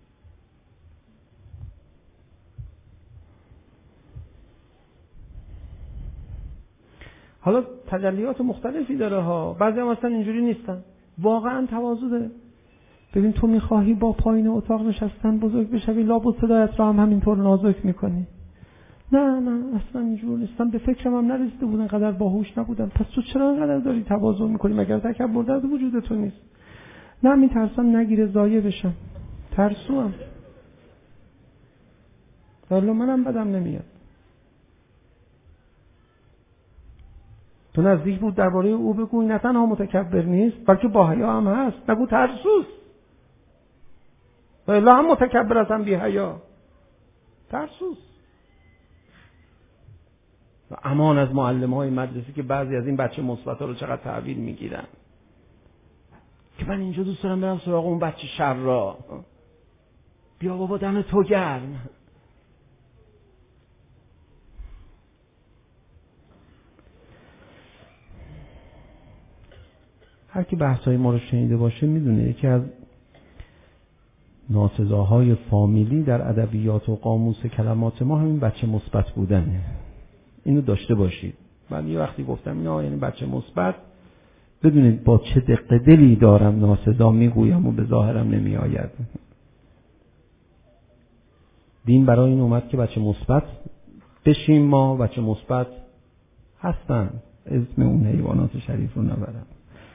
حالا تجلیات مختلفی داره ها، بعضی هم اصلا اینجوری نیستن، واقعا تواضع داره. ببین تو میخواهی با پایین اتاق نشستن بزرگ بشوی، لابد صدایت را هم همینطور نازک میکنی. نه نه اصلا اینجور نیستم، به فکرم هم نرسیده بودن، قدر باهوش نبودم. پس تو چرا اینقدر داری تواضع میکنی؟ مگر تکبر در وجود تو نیست؟ نه، میترسم نگیره ضایع بشم، ترسوام، والا منم بدم نمیاد. تو نزدیک بود درباره او بگوی نه تنها متکبر نیست بلکه با حیا هم هست، نگو ترسوست. و الا هم متکبر هستن بی حیا ترسوس. و امان از معلم‌های مدرسه که بعضی از این بچه مثبت‌ها رو چقدر تحویل میگیرن که من اینجا دوست دارم برم سراغ اون بچه شر را. بیا بابا دم تو گرم. هر کی بحث‌های ما رو شنیده باشه میدونه یکی از ناسزاهای فامیلی در ادبیات و قاموس کلمات ما همین بچه مثبت بودنه. اینو داشته باشید. من یه وقتی گفتم اینا یعنی بچه مثبت، بدونید با چه دق دلی دارم ناسزا میگویم و به ظاهرم نمی آید. دین برای این اومد که بچه مثبت بشیم. ما بچه مثبت هستن، اسم اون حیوانات شریف رو نبرم.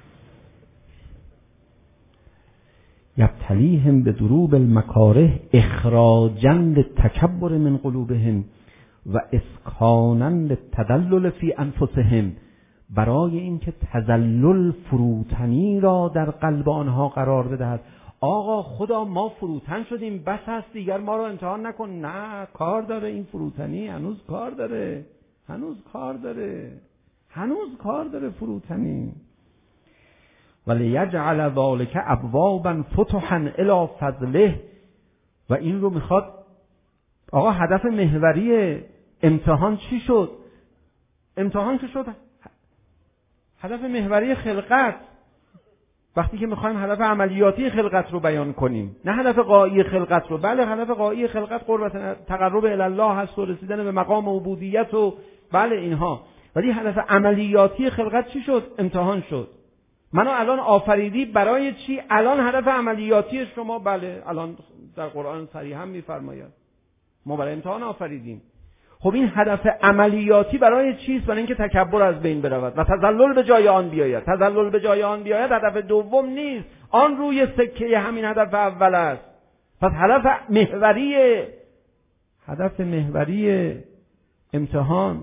یبتلیهم به دروب المکاره اخراجا للتکبر من قلوبهم و اسکانا للتدلل فی انفسهم، برای اینکه تذلل فروتنی را در قلب آنها قرار بدهد. آقا خدا ما فروتن شدیم بس هست دیگر ما رو امتحان نکن. نه، کار داره این فروتنی، هنوز کار داره، هنوز کار داره، هنوز کار داره فروتنی. ولیجعل ذلک ابوابا فتحا الی فضله. و این رو میخواد. آقا هدف محوری امتحان چی شد؟ امتحان که شد هدف محوری خلقت. وقتی که میخوایم هدف عملیاتی خلقت رو بیان کنیم، نه هدف غایی خلقت رو. بله هدف غایی خلقت قربت تقرب الی الله هست و رسیدن به مقام عبودیت و بله اینها، ولی هدف عملیاتی خلقت چی شد؟ امتحان شد. منو الان آفریدی برای چی؟ الان هدف عملیاتی شما بله الان در قرآن صریحا میفرماید ما برای امتحان آفریدیم. خب این هدف عملیاتی برای چیست؟ برای اینکه تکبر از بین برود و تذلل به جای آن بیاید. تذلل به جای آن بیاید هدف دوم نیست، آن روی سکه همین هدف اول است. پس هدف محوری هدف محوری امتحان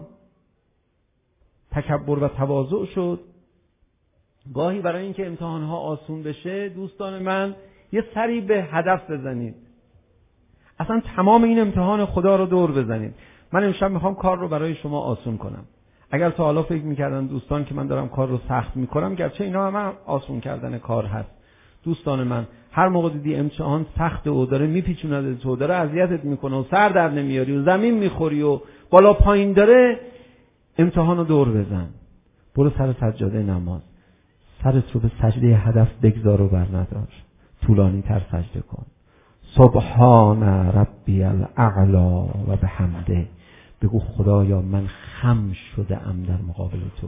تکبر و تواضع شد. گاهی برای اینکه امتحانها آسون بشه دوستان من یه سری به هدف بزنید، اصلا تمام این امتحان خدا رو دور بزنید. من امشب میخوام کار رو برای شما آسون کنم. اگر تا حالا فکر میکردن دوستان که من دارم کار رو سخت میکنم، گرچه اینا هم آسون کردن کار هست دوستان من، هر موقع دیدی امتحان سخت و داره میپیچوند تو، داره اذیتت میکنه و سر در نمیاری و زمین میخوری و بالا پایین داره، امتحان رو دور بزن. برو سر سجاده نماز، سرت رو به سجده هدف بگذار و بر ندار، طولانی تر سجده کن. سبحان ربی الاعلی و بحمده. بگو خدایا من خم شده ام در مقابل تو.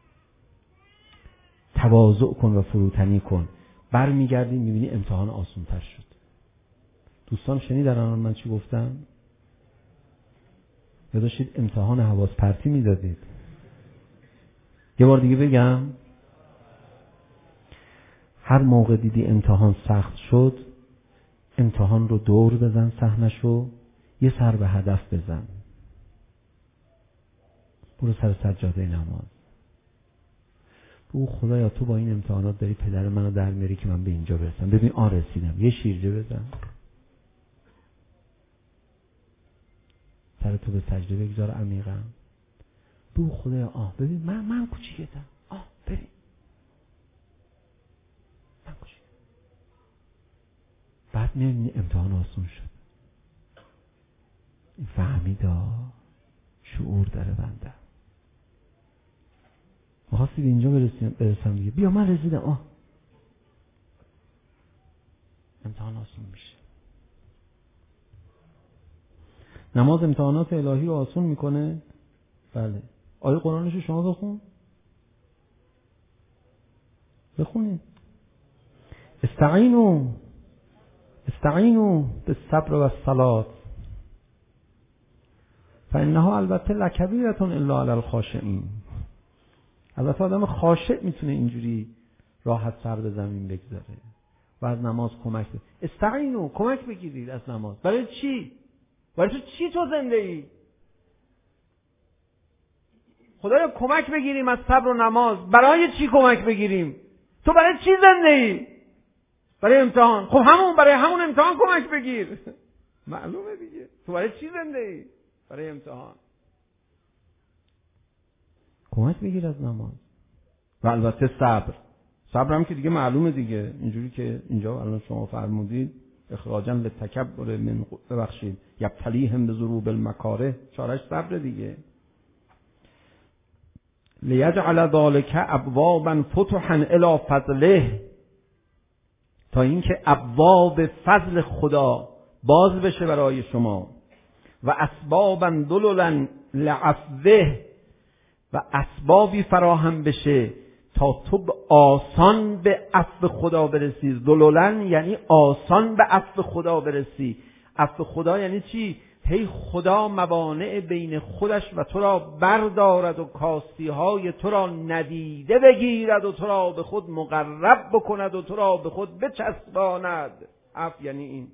تواضع کن و فروتنی کن. بر میگردی میبینی امتحان آسان تر شد. دوستان شنیدن الان من چی گفتم؟ یا داشتید امتحان حواس پرتی میدادید؟ یه بار دیگه بگم. هر موقع دیدی امتحان سخت شد، امتحان رو دور بزن صحنه‌شو، یه سر به هدف بزن. برو سر سجاده نماز. بگو خدایا تو با این امتحانات داری پدر منو در میاری که من به اینجا برسم. ببین آن رسیدم. یه شیرجه بزن. سر تو به سجده بگذار عمیقا. بگو خدایا آه ببین من من کوچیکتم. آه ببین من کوچیکم. بعد میبینی امتحان آسون شد. این فهمیدا شعور داره بنده. می‌خواستید اینجا برسیم برسم دیگه. بیا من رسیدم. آه امتحان آسون میشه. نماز امتحانات الهی رو آسون میکنه. بله. آیه قرآنشو شما بخون. بخونید. استعینوا استعینوا بالصبر والصلاة فانها البته لکبیرة الا علی الخاشعین. البته آدم خاشع میتونه اینجوری راحت سر به زمین بگذاره و از نماز کمک بگیرید. استعینوا، کمک بگیرید از نماز. برای چی؟ برای تو چی تو زنده ای؟ خدایا کمک بگیریم از صبر و نماز. برای چی کمک بگیریم؟ تو برای چی زنده ای؟ برای امتحان. خب همون برای همون امتحان کمک بگیر. معلومه دیگه. تو برای چی زنده ای؟ برای امتحان. کمک بگیر از نماز. و البته صبر. صبر هم که دیگه معلومه دیگه. اینجوری که اینجا الان شما فرمودید اخراجا للتکبر من ببخشید یبتلیهم بذروب المکاره، چارش صبر دیگه. لیجعل ذلک ابوابا فتحا الی فضله، تا اینکه ابواب فضل خدا باز بشه برای شما. و اسبابا دللا لعفوه، و اسبابی فراهم بشه تا تو آسان به عفو خدا برسی. دللا یعنی آسان به عفو خدا برسی. عفو خدا یعنی چی؟ هی خدا موانع بین خودش و تو را بردارد و کاستی های تو را ندیده بگیرد و تو را به خود مقرب بکند و تو را به خود بچسباند. عفو یعنی این.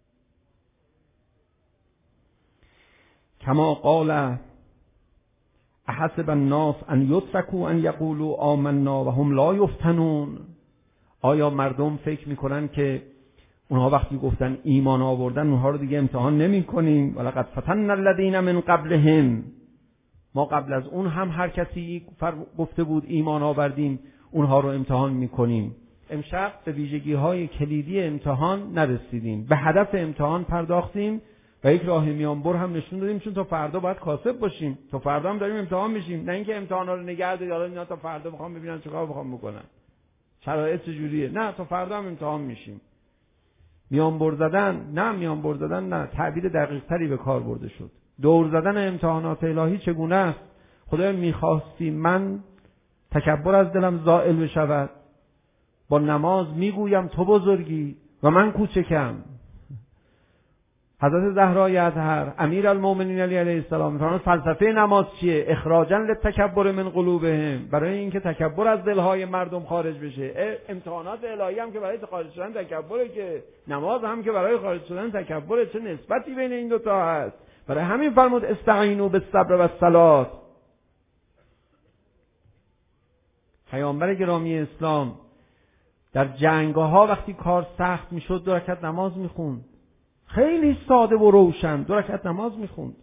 کما قال احسب الناس ان یترکوا ان یقولوا آمنا و هم لا یفتنون. آیا مردم فکر میکنن که اونها وقتی گفتن ایمان آوردن اونها رو دیگه امتحان نمی کنیم؟ ولقد فتنا الذین من قبلهم، ما قبل از اون هم هر کسی گفته بود ایمان آوردیم اونها رو امتحان میکنیم. امشب به ویژگی های کلیدی امتحان نرسیدیم، به هدف امتحان پرداختیم و یک راه میانبر هم نشون دادیم، چون تا فردا باید کاسب باشیم، تا فردا هم داریم امتحان میشیم. نه اینکه امتحانا رو نگه داریم اینا تا فردا میخوام ببینن چیکار میخوام بکنن، شرایط چجوریه. نه، تا فردا هم امتحان میشیم. میانبر زدن، نه میانبر زدن نه، تعبیر دقیق تری به کار برده شد. دور زدن امتحانات الهی چگونه است؟ خدایا میخواستی من تکبر از دلم زائل بشود، با نماز میگویم تو بزرگی و من کوچکم. حضرت زهرای اطهر امیرالمومنین علیه السلام میفرماید فلسفه نماز چیه؟ اخراجا للتکبر من قلوبهم، برای اینکه تکبر از دلهای مردم خارج بشه. امتحانات الهی هم که برای خارج شدن تکبره، که نماز هم که برای خارج شدن تکبره. چه نسبتی بین این دو تا هست؟ برای همین فرمود استعینوا بالصبر والصلاة. پیامبر گرامی اسلام در جنگ‌ها وقتی کار سخت میشد دو رکعت نماز میخوند، خیلی ساده و روشن دو رکعت نماز میخوند.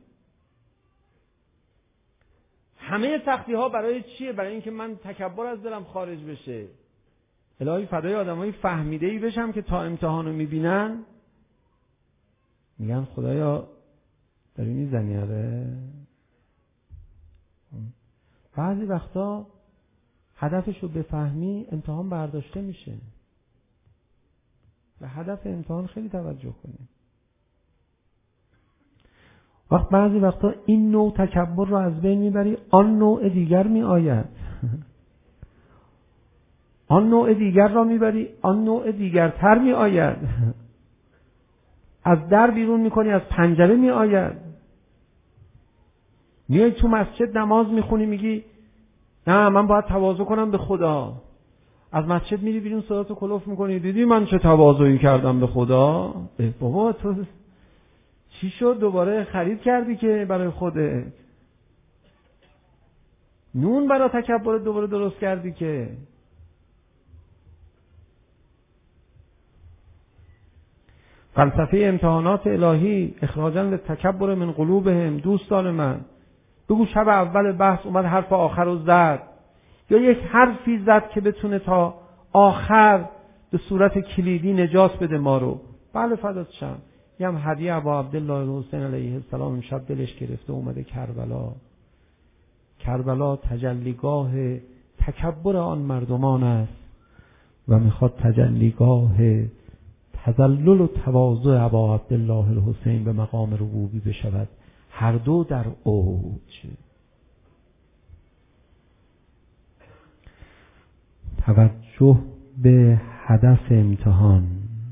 همه سختی ها برای چیه؟ برای اینکه من تکبر از دلم خارج بشه. الهی فدای آدمای فهمیده ای بشم که تا امتحانو میبینن میگن خدایا داری میزنی. آره بعضی وقتا هدفشو بفهمی امتحان برداشته میشه. به هدف امتحان خیلی توجه کنیم. وقت بعضی وقتا این نوع تکبر رو از بین میبری، آن نوع دیگر می آید. آن نوع دیگر را میبری، آن نوع دیگرتر می آید. از در بیرون میکنی، از پنجره می آید. میای تو مسجد نماز میخونی میگی نه من باید تواضع کنم به خدا. از مسجد میری بیرون صداتو کلوف میکنی دیدی من چه تواضعی کردم به خدا. بابا تو چی شد دوباره خرید کردی که برای خودت؟ نون برای تکبر دوباره درست کردی که؟ فلسفه امتحانات الهی اخراجا للتکبر من قلوبهم. دوستان من بگو شب اول بحث اومد حرف آخر رو زد، یا یک حرفی زد که بتونه تا آخر به صورت کلیدی نجات بده ما رو. بله فدات شم. یه هم هدیه ابا عبدالله الحسین علیه السلام امشب دلش گرفته اومده کربلا. کربلا تجلیگاه تکبر آن مردمان است و میخواد تجلیگاه تذلل و تواضع ابا عبدالله الحسین به مقام ربوبی بشود. هر دو در اوج. توجه به هدف امتحان.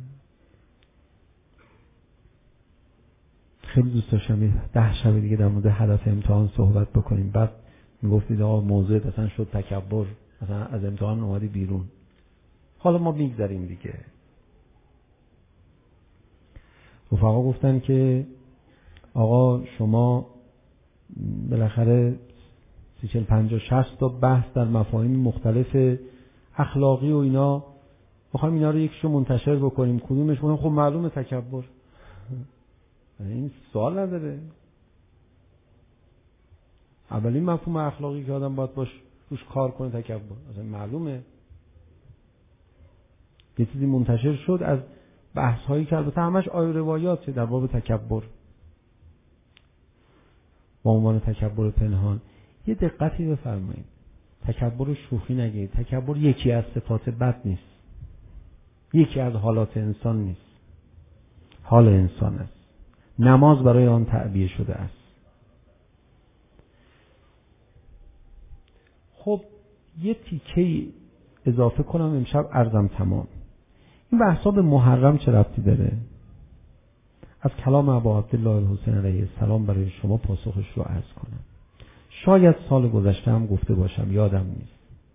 خیلی دوست داشتم ده شب دیگه در مورد هدف امتحان صحبت بکنیم. بعد میگفتید آقا موضوع اصلا شد تکبر، مثلا از امتحان اومدی بیرون. حالا ما میگذاریم دیگه. رفقا گفتن که آقا شما بالاخره سی چل پنجاه شصت تا بحث در مفاهیم مختلف اخلاقی و اینا بخوایم اینا رو یکیشو منتشر بکنیم کدومش بگم خب معلومه تکبر. این سوال نداره. اولین مفهوم اخلاقی که آدم باید باش روش کار کنه تکبر. اصلا معلومه. یه چیزی منتشر شد از بحث هایی که البته همش آیه روایاته در باب تکبر با عنوان تکبر پنهان. یه دقتی بفرمایید. تکبر رو شوخی نگیرید. تکبر یکی از صفات بد نیست، یکی از حالات انسان نیست، حال انسان است. نماز برای آن تعبیه شده است. خب یه تیکه اضافه کنم امشب عرضم تمام. این بحثا به محرم چه ربطی داره؟ از کلام ابا عبدالله الحسین علیه السلام برای شما پاسخش رو عرض کنم. شاید سال گذشته هم گفته باشم، یادم نیست.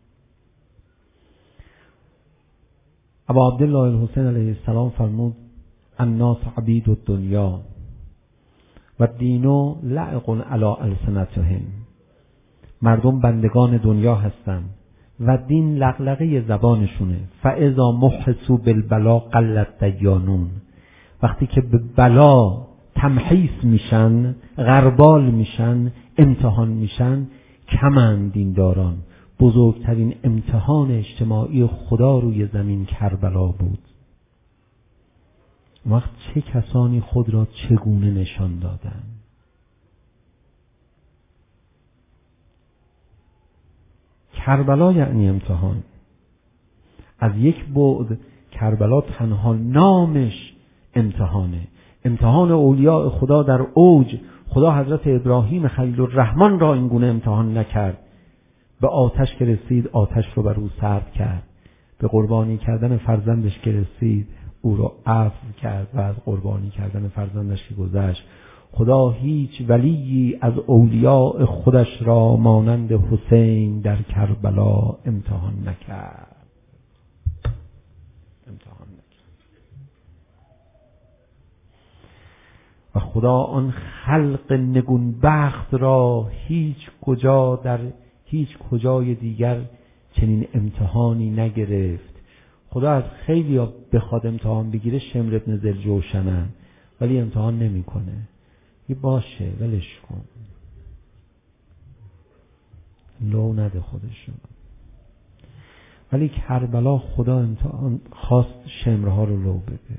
ابا عبدالله الحسین علیه السلام فرمود الناس عبید الدنیا و دینو لعق علی السنتهم. مردم بندگان دنیا هستند و دین لغلقه زبانشونه. فاذا محسوا بالبلا قلت دیانون. وقتی که به بلا تمحیص میشن، غربال میشن، امتحان میشن، کمند دینداران. بزرگترین امتحان اجتماعی خدا روی زمین کربلا بود. وقت چه کسانی خود را چگونه نشان دادن؟ کربلا یعنی امتحان. از یک بعد کربلا تنها نامش امتحانه. امتحان اولیاء خدا در اوج. خدا حضرت ابراهیم خلیل الرحمن را این گونه امتحان نکرد. به آتش که رسید آتش رو بر او سرد کرد. به قربانی کردن فرزندش که رسید او را عفو کرد و از قربانی کردن فرزندش که گذشت. خدا هیچ ولیی از اولیاء خودش را مانند حسین در کربلا امتحان نکرد. امتحان نکرد. و خدا آن خلق نگونبخت را هیچ کجا در هیچ کجای دیگر چنین امتحانی نگرفت. خدا از خیلی ها بخواد امتحان بگیره شمر ابن ذوالجوشنن، ولی امتحان نمیکنه. یه باشه ولش کن، لو نده خودشون. ولی کربلا خدا امتحان خواست شمرها رو لو بده.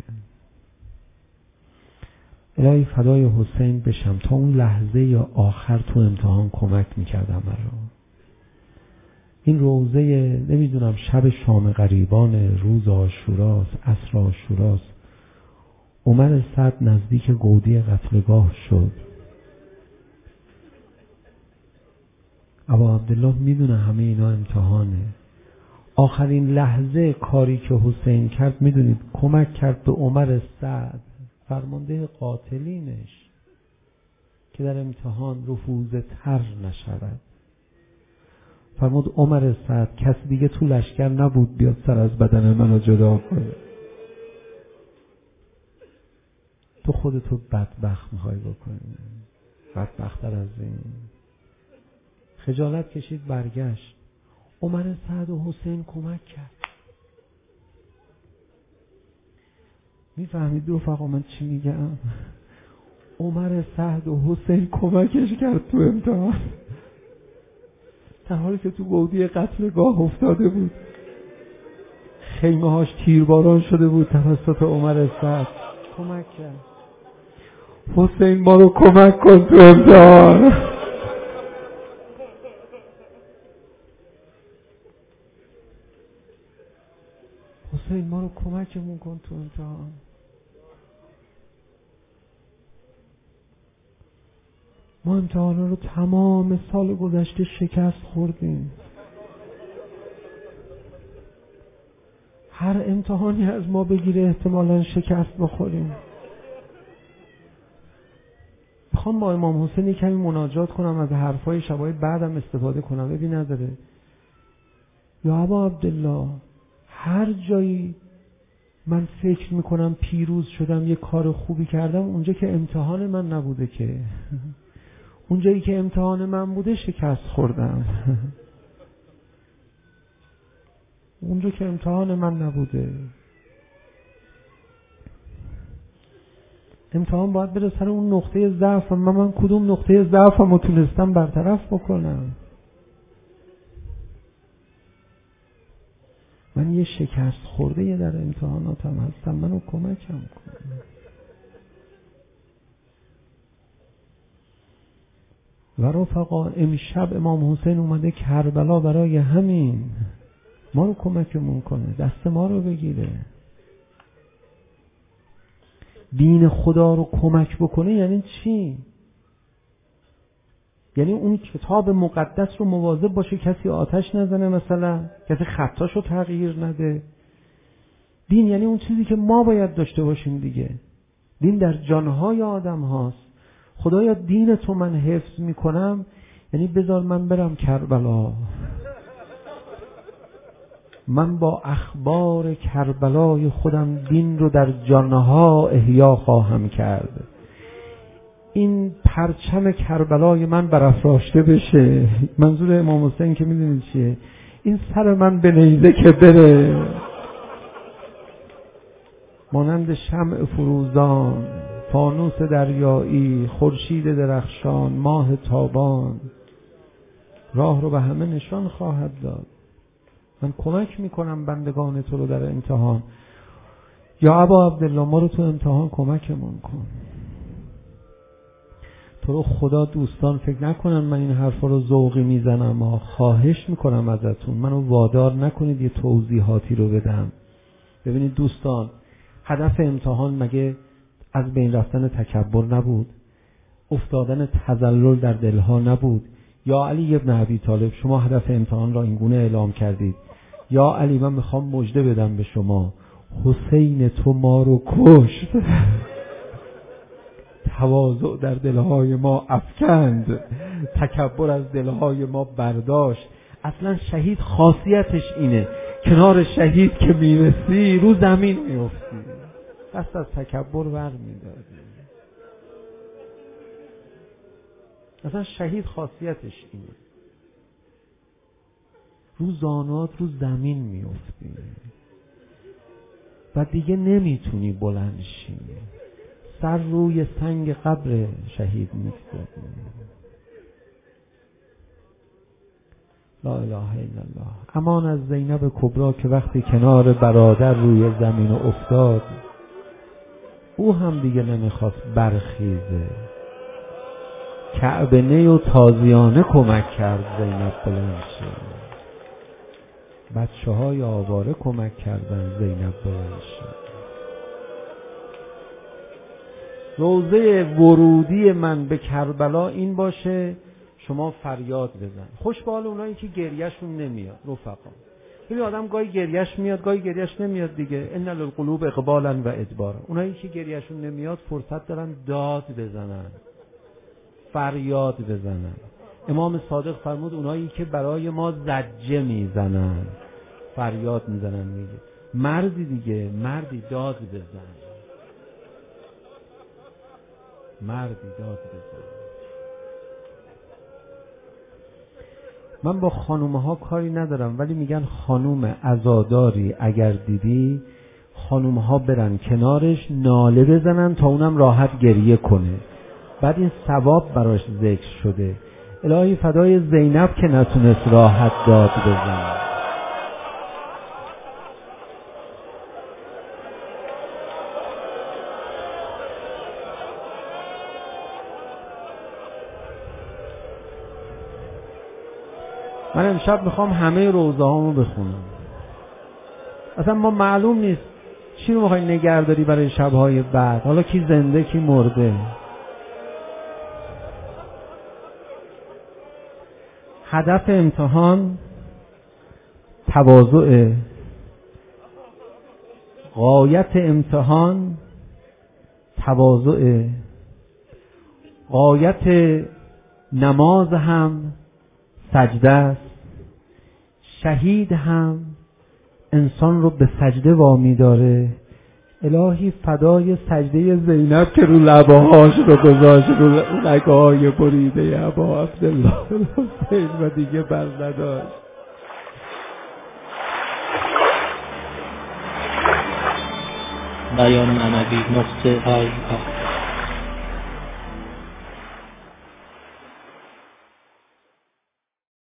الهی فدای حسین بشم، تا اون لحظه یا آخر تو امتحان کمک میکردم مرا. این روزه نمیدونم شب شام غریبان روز عاشوراست، عصر عاشوراست. عمر سعد نزدیک گودی قتلگاه شد. ابا عبدالله میدونه همه اینا امتحانه. آخرین لحظه کاری که حسین کرد میدونید کمک کرد به عمر سعد، فرمانده قاتلینش، که در امتحان رفوزه تر نشود. فرمود عمر سعد کسی دیگه تو لشکر نبود بیاد سر از بدن منو جدا کنه. تو خودتو بدبخت میخوای بکنی، بدبخت‌تر از این. خجالت کشید برگشت. عمر سعد و حسین کمک کرد. میفهمید رفقا من چی میگم؟ عمر سعد و حسین کمکش کرد تو امتحان، در حالی که تو گودی قتلگاه افتاده بود. خیمه هاش تیرباران شده بود توسط عمر سعد. کمک کرد. حسین ما رو کمک کن تو امتحان. حسین ما رو کمکمون کن تو امتحان. ما امتحانا رو تمام سال گذشته شکست خوردیم. هر امتحانی از ما بگیره احتمالاً شکست بخوریم. میخوام با امام حسین کمی مناجات کنم، از حرفای شبای بعدم استفاده کنم. ببین نداره یا ابا عبدالله، هر جایی من فکر میکنم پیروز شدم، یه کار خوبی کردم، اونجا که امتحان من نبوده، که اونجایی که امتحان من بوده شکست خوردم. اونجا که امتحان من نبوده. امتحان باید بره سر اون نقطه ضعف، من من کدوم نقطه ضعفم رو تونستم برطرف بکنم. من یه شکست خورده یه در امتحاناتم هستم، منو کمکم کن. و رفقا امشب امام حسین اومده کربلا برای همین ما رو کمکمون کنه، دست ما رو بگیره. دین خدا رو کمک بکنه یعنی چی؟ یعنی اون کتاب مقدس رو مواظب باشه کسی آتش نزنه، مثلا کسی خطاش رو تغییر نده. دین یعنی اون چیزی که ما باید داشته باشیم دیگه. دین در جانهای آدم هاست. خدایا دین تو من حفظ میکنم، یعنی بذار من برم کربلا، من با اخبار کربلای خودم دین رو در جانها احیا خواهم کرد. این پرچم کربلای من برافراشته بشه. منظور امام حسین که میدونید چیه؟ این سر من به نیزه که بره، مانند شمع فروزان، فانوس دریایی، خورشید درخشان، ماه تابان، راه رو به همه نشان خواهد داد. من کمک میکنم بندگان تو رو در امتحان. یا ابا عبدالله ما رو تو امتحان کمکمون کن. تو رو خدا دوستان فکر نکنن من این حرفا رو ذوقی میزنم، ها خواهش میکنم ازتون منو وادار نکنید یه توضیحاتی رو بدم. ببینید دوستان، هدف امتحان مگه از بین رفتن تکبر نبود؟ افتادن تذلل در دلها نبود؟ یا علی ابن ابی طالب شما هدف امتحان را اینگونه اعلام کردید: یا علی من میخوام مژده بدم به شما، حسین تو ما رو کشت، تواضع در دلهای ما افکند، تکبر از دلهای ما برداشت. اصلا شهید خاصیتش اینه، کنار شهید که میرسی رو زمین میفتی، دست از تکبر ور میداری. اصلا شهید خاصیتش اینه، رو زانوات رو زمین میفتی و دیگه نمیتونی بلند شی، سر روی سنگ قبر شهید میگذاری. لا اله الا الله. امان از زینب کبرا که وقتی کنار برادر روی زمین افتاد، او هم دیگه نمیخواست برخیزه، کعبه و تازیانه کمک کرد زینب بلند شه، بچه های آواره کمک کردن زینب بلند شه. روزه ورودی من به کربلا این باشه شما فریاد بزن. خوش به حال اونایی که گریهشون نمیاد رفقا. این آدم گاهی گریهش میاد گاهی گریهش نمیاد دیگه. ان للقلوب اقبالا و ادبارا. اونایی که گریهشون نمیاد فرصت دارن داد بزنن، فریاد بزنن. امام صادق فرمود اونایی که برای ما زجه میزنن، فریاد میزنن، میگه مردی دیگه، مردی داد بزن، مردی داد بزن. من با خانومه ها کاری ندارم، ولی میگن خانوم عزاداری اگر دیدی، خانومه ها برن کنارش ناله بزنن تا اونم راحت گریه کنه، بعد این ثواب براش ذکر شده. الهی فدای زینب که نتونست راحت داد بزن. من امشب میخوام همه روزه هامو بخونم. اصلا ما معلوم نیست چی رو میخوای نگهداری برای شبهای بعد، حالا کی زنده کی مرده. هدف امتحان تواضع، غایت امتحان تواضع، غایت نماز هم سجده است. شهید هم انسان رو به سجده وامی داره. الهی فدای سجده زینب که رو لبهاش رو گذاشت رو رگای بریده ابا عبدالله حسین و دیگه بر نداشت. بیان معنوی نقطه آی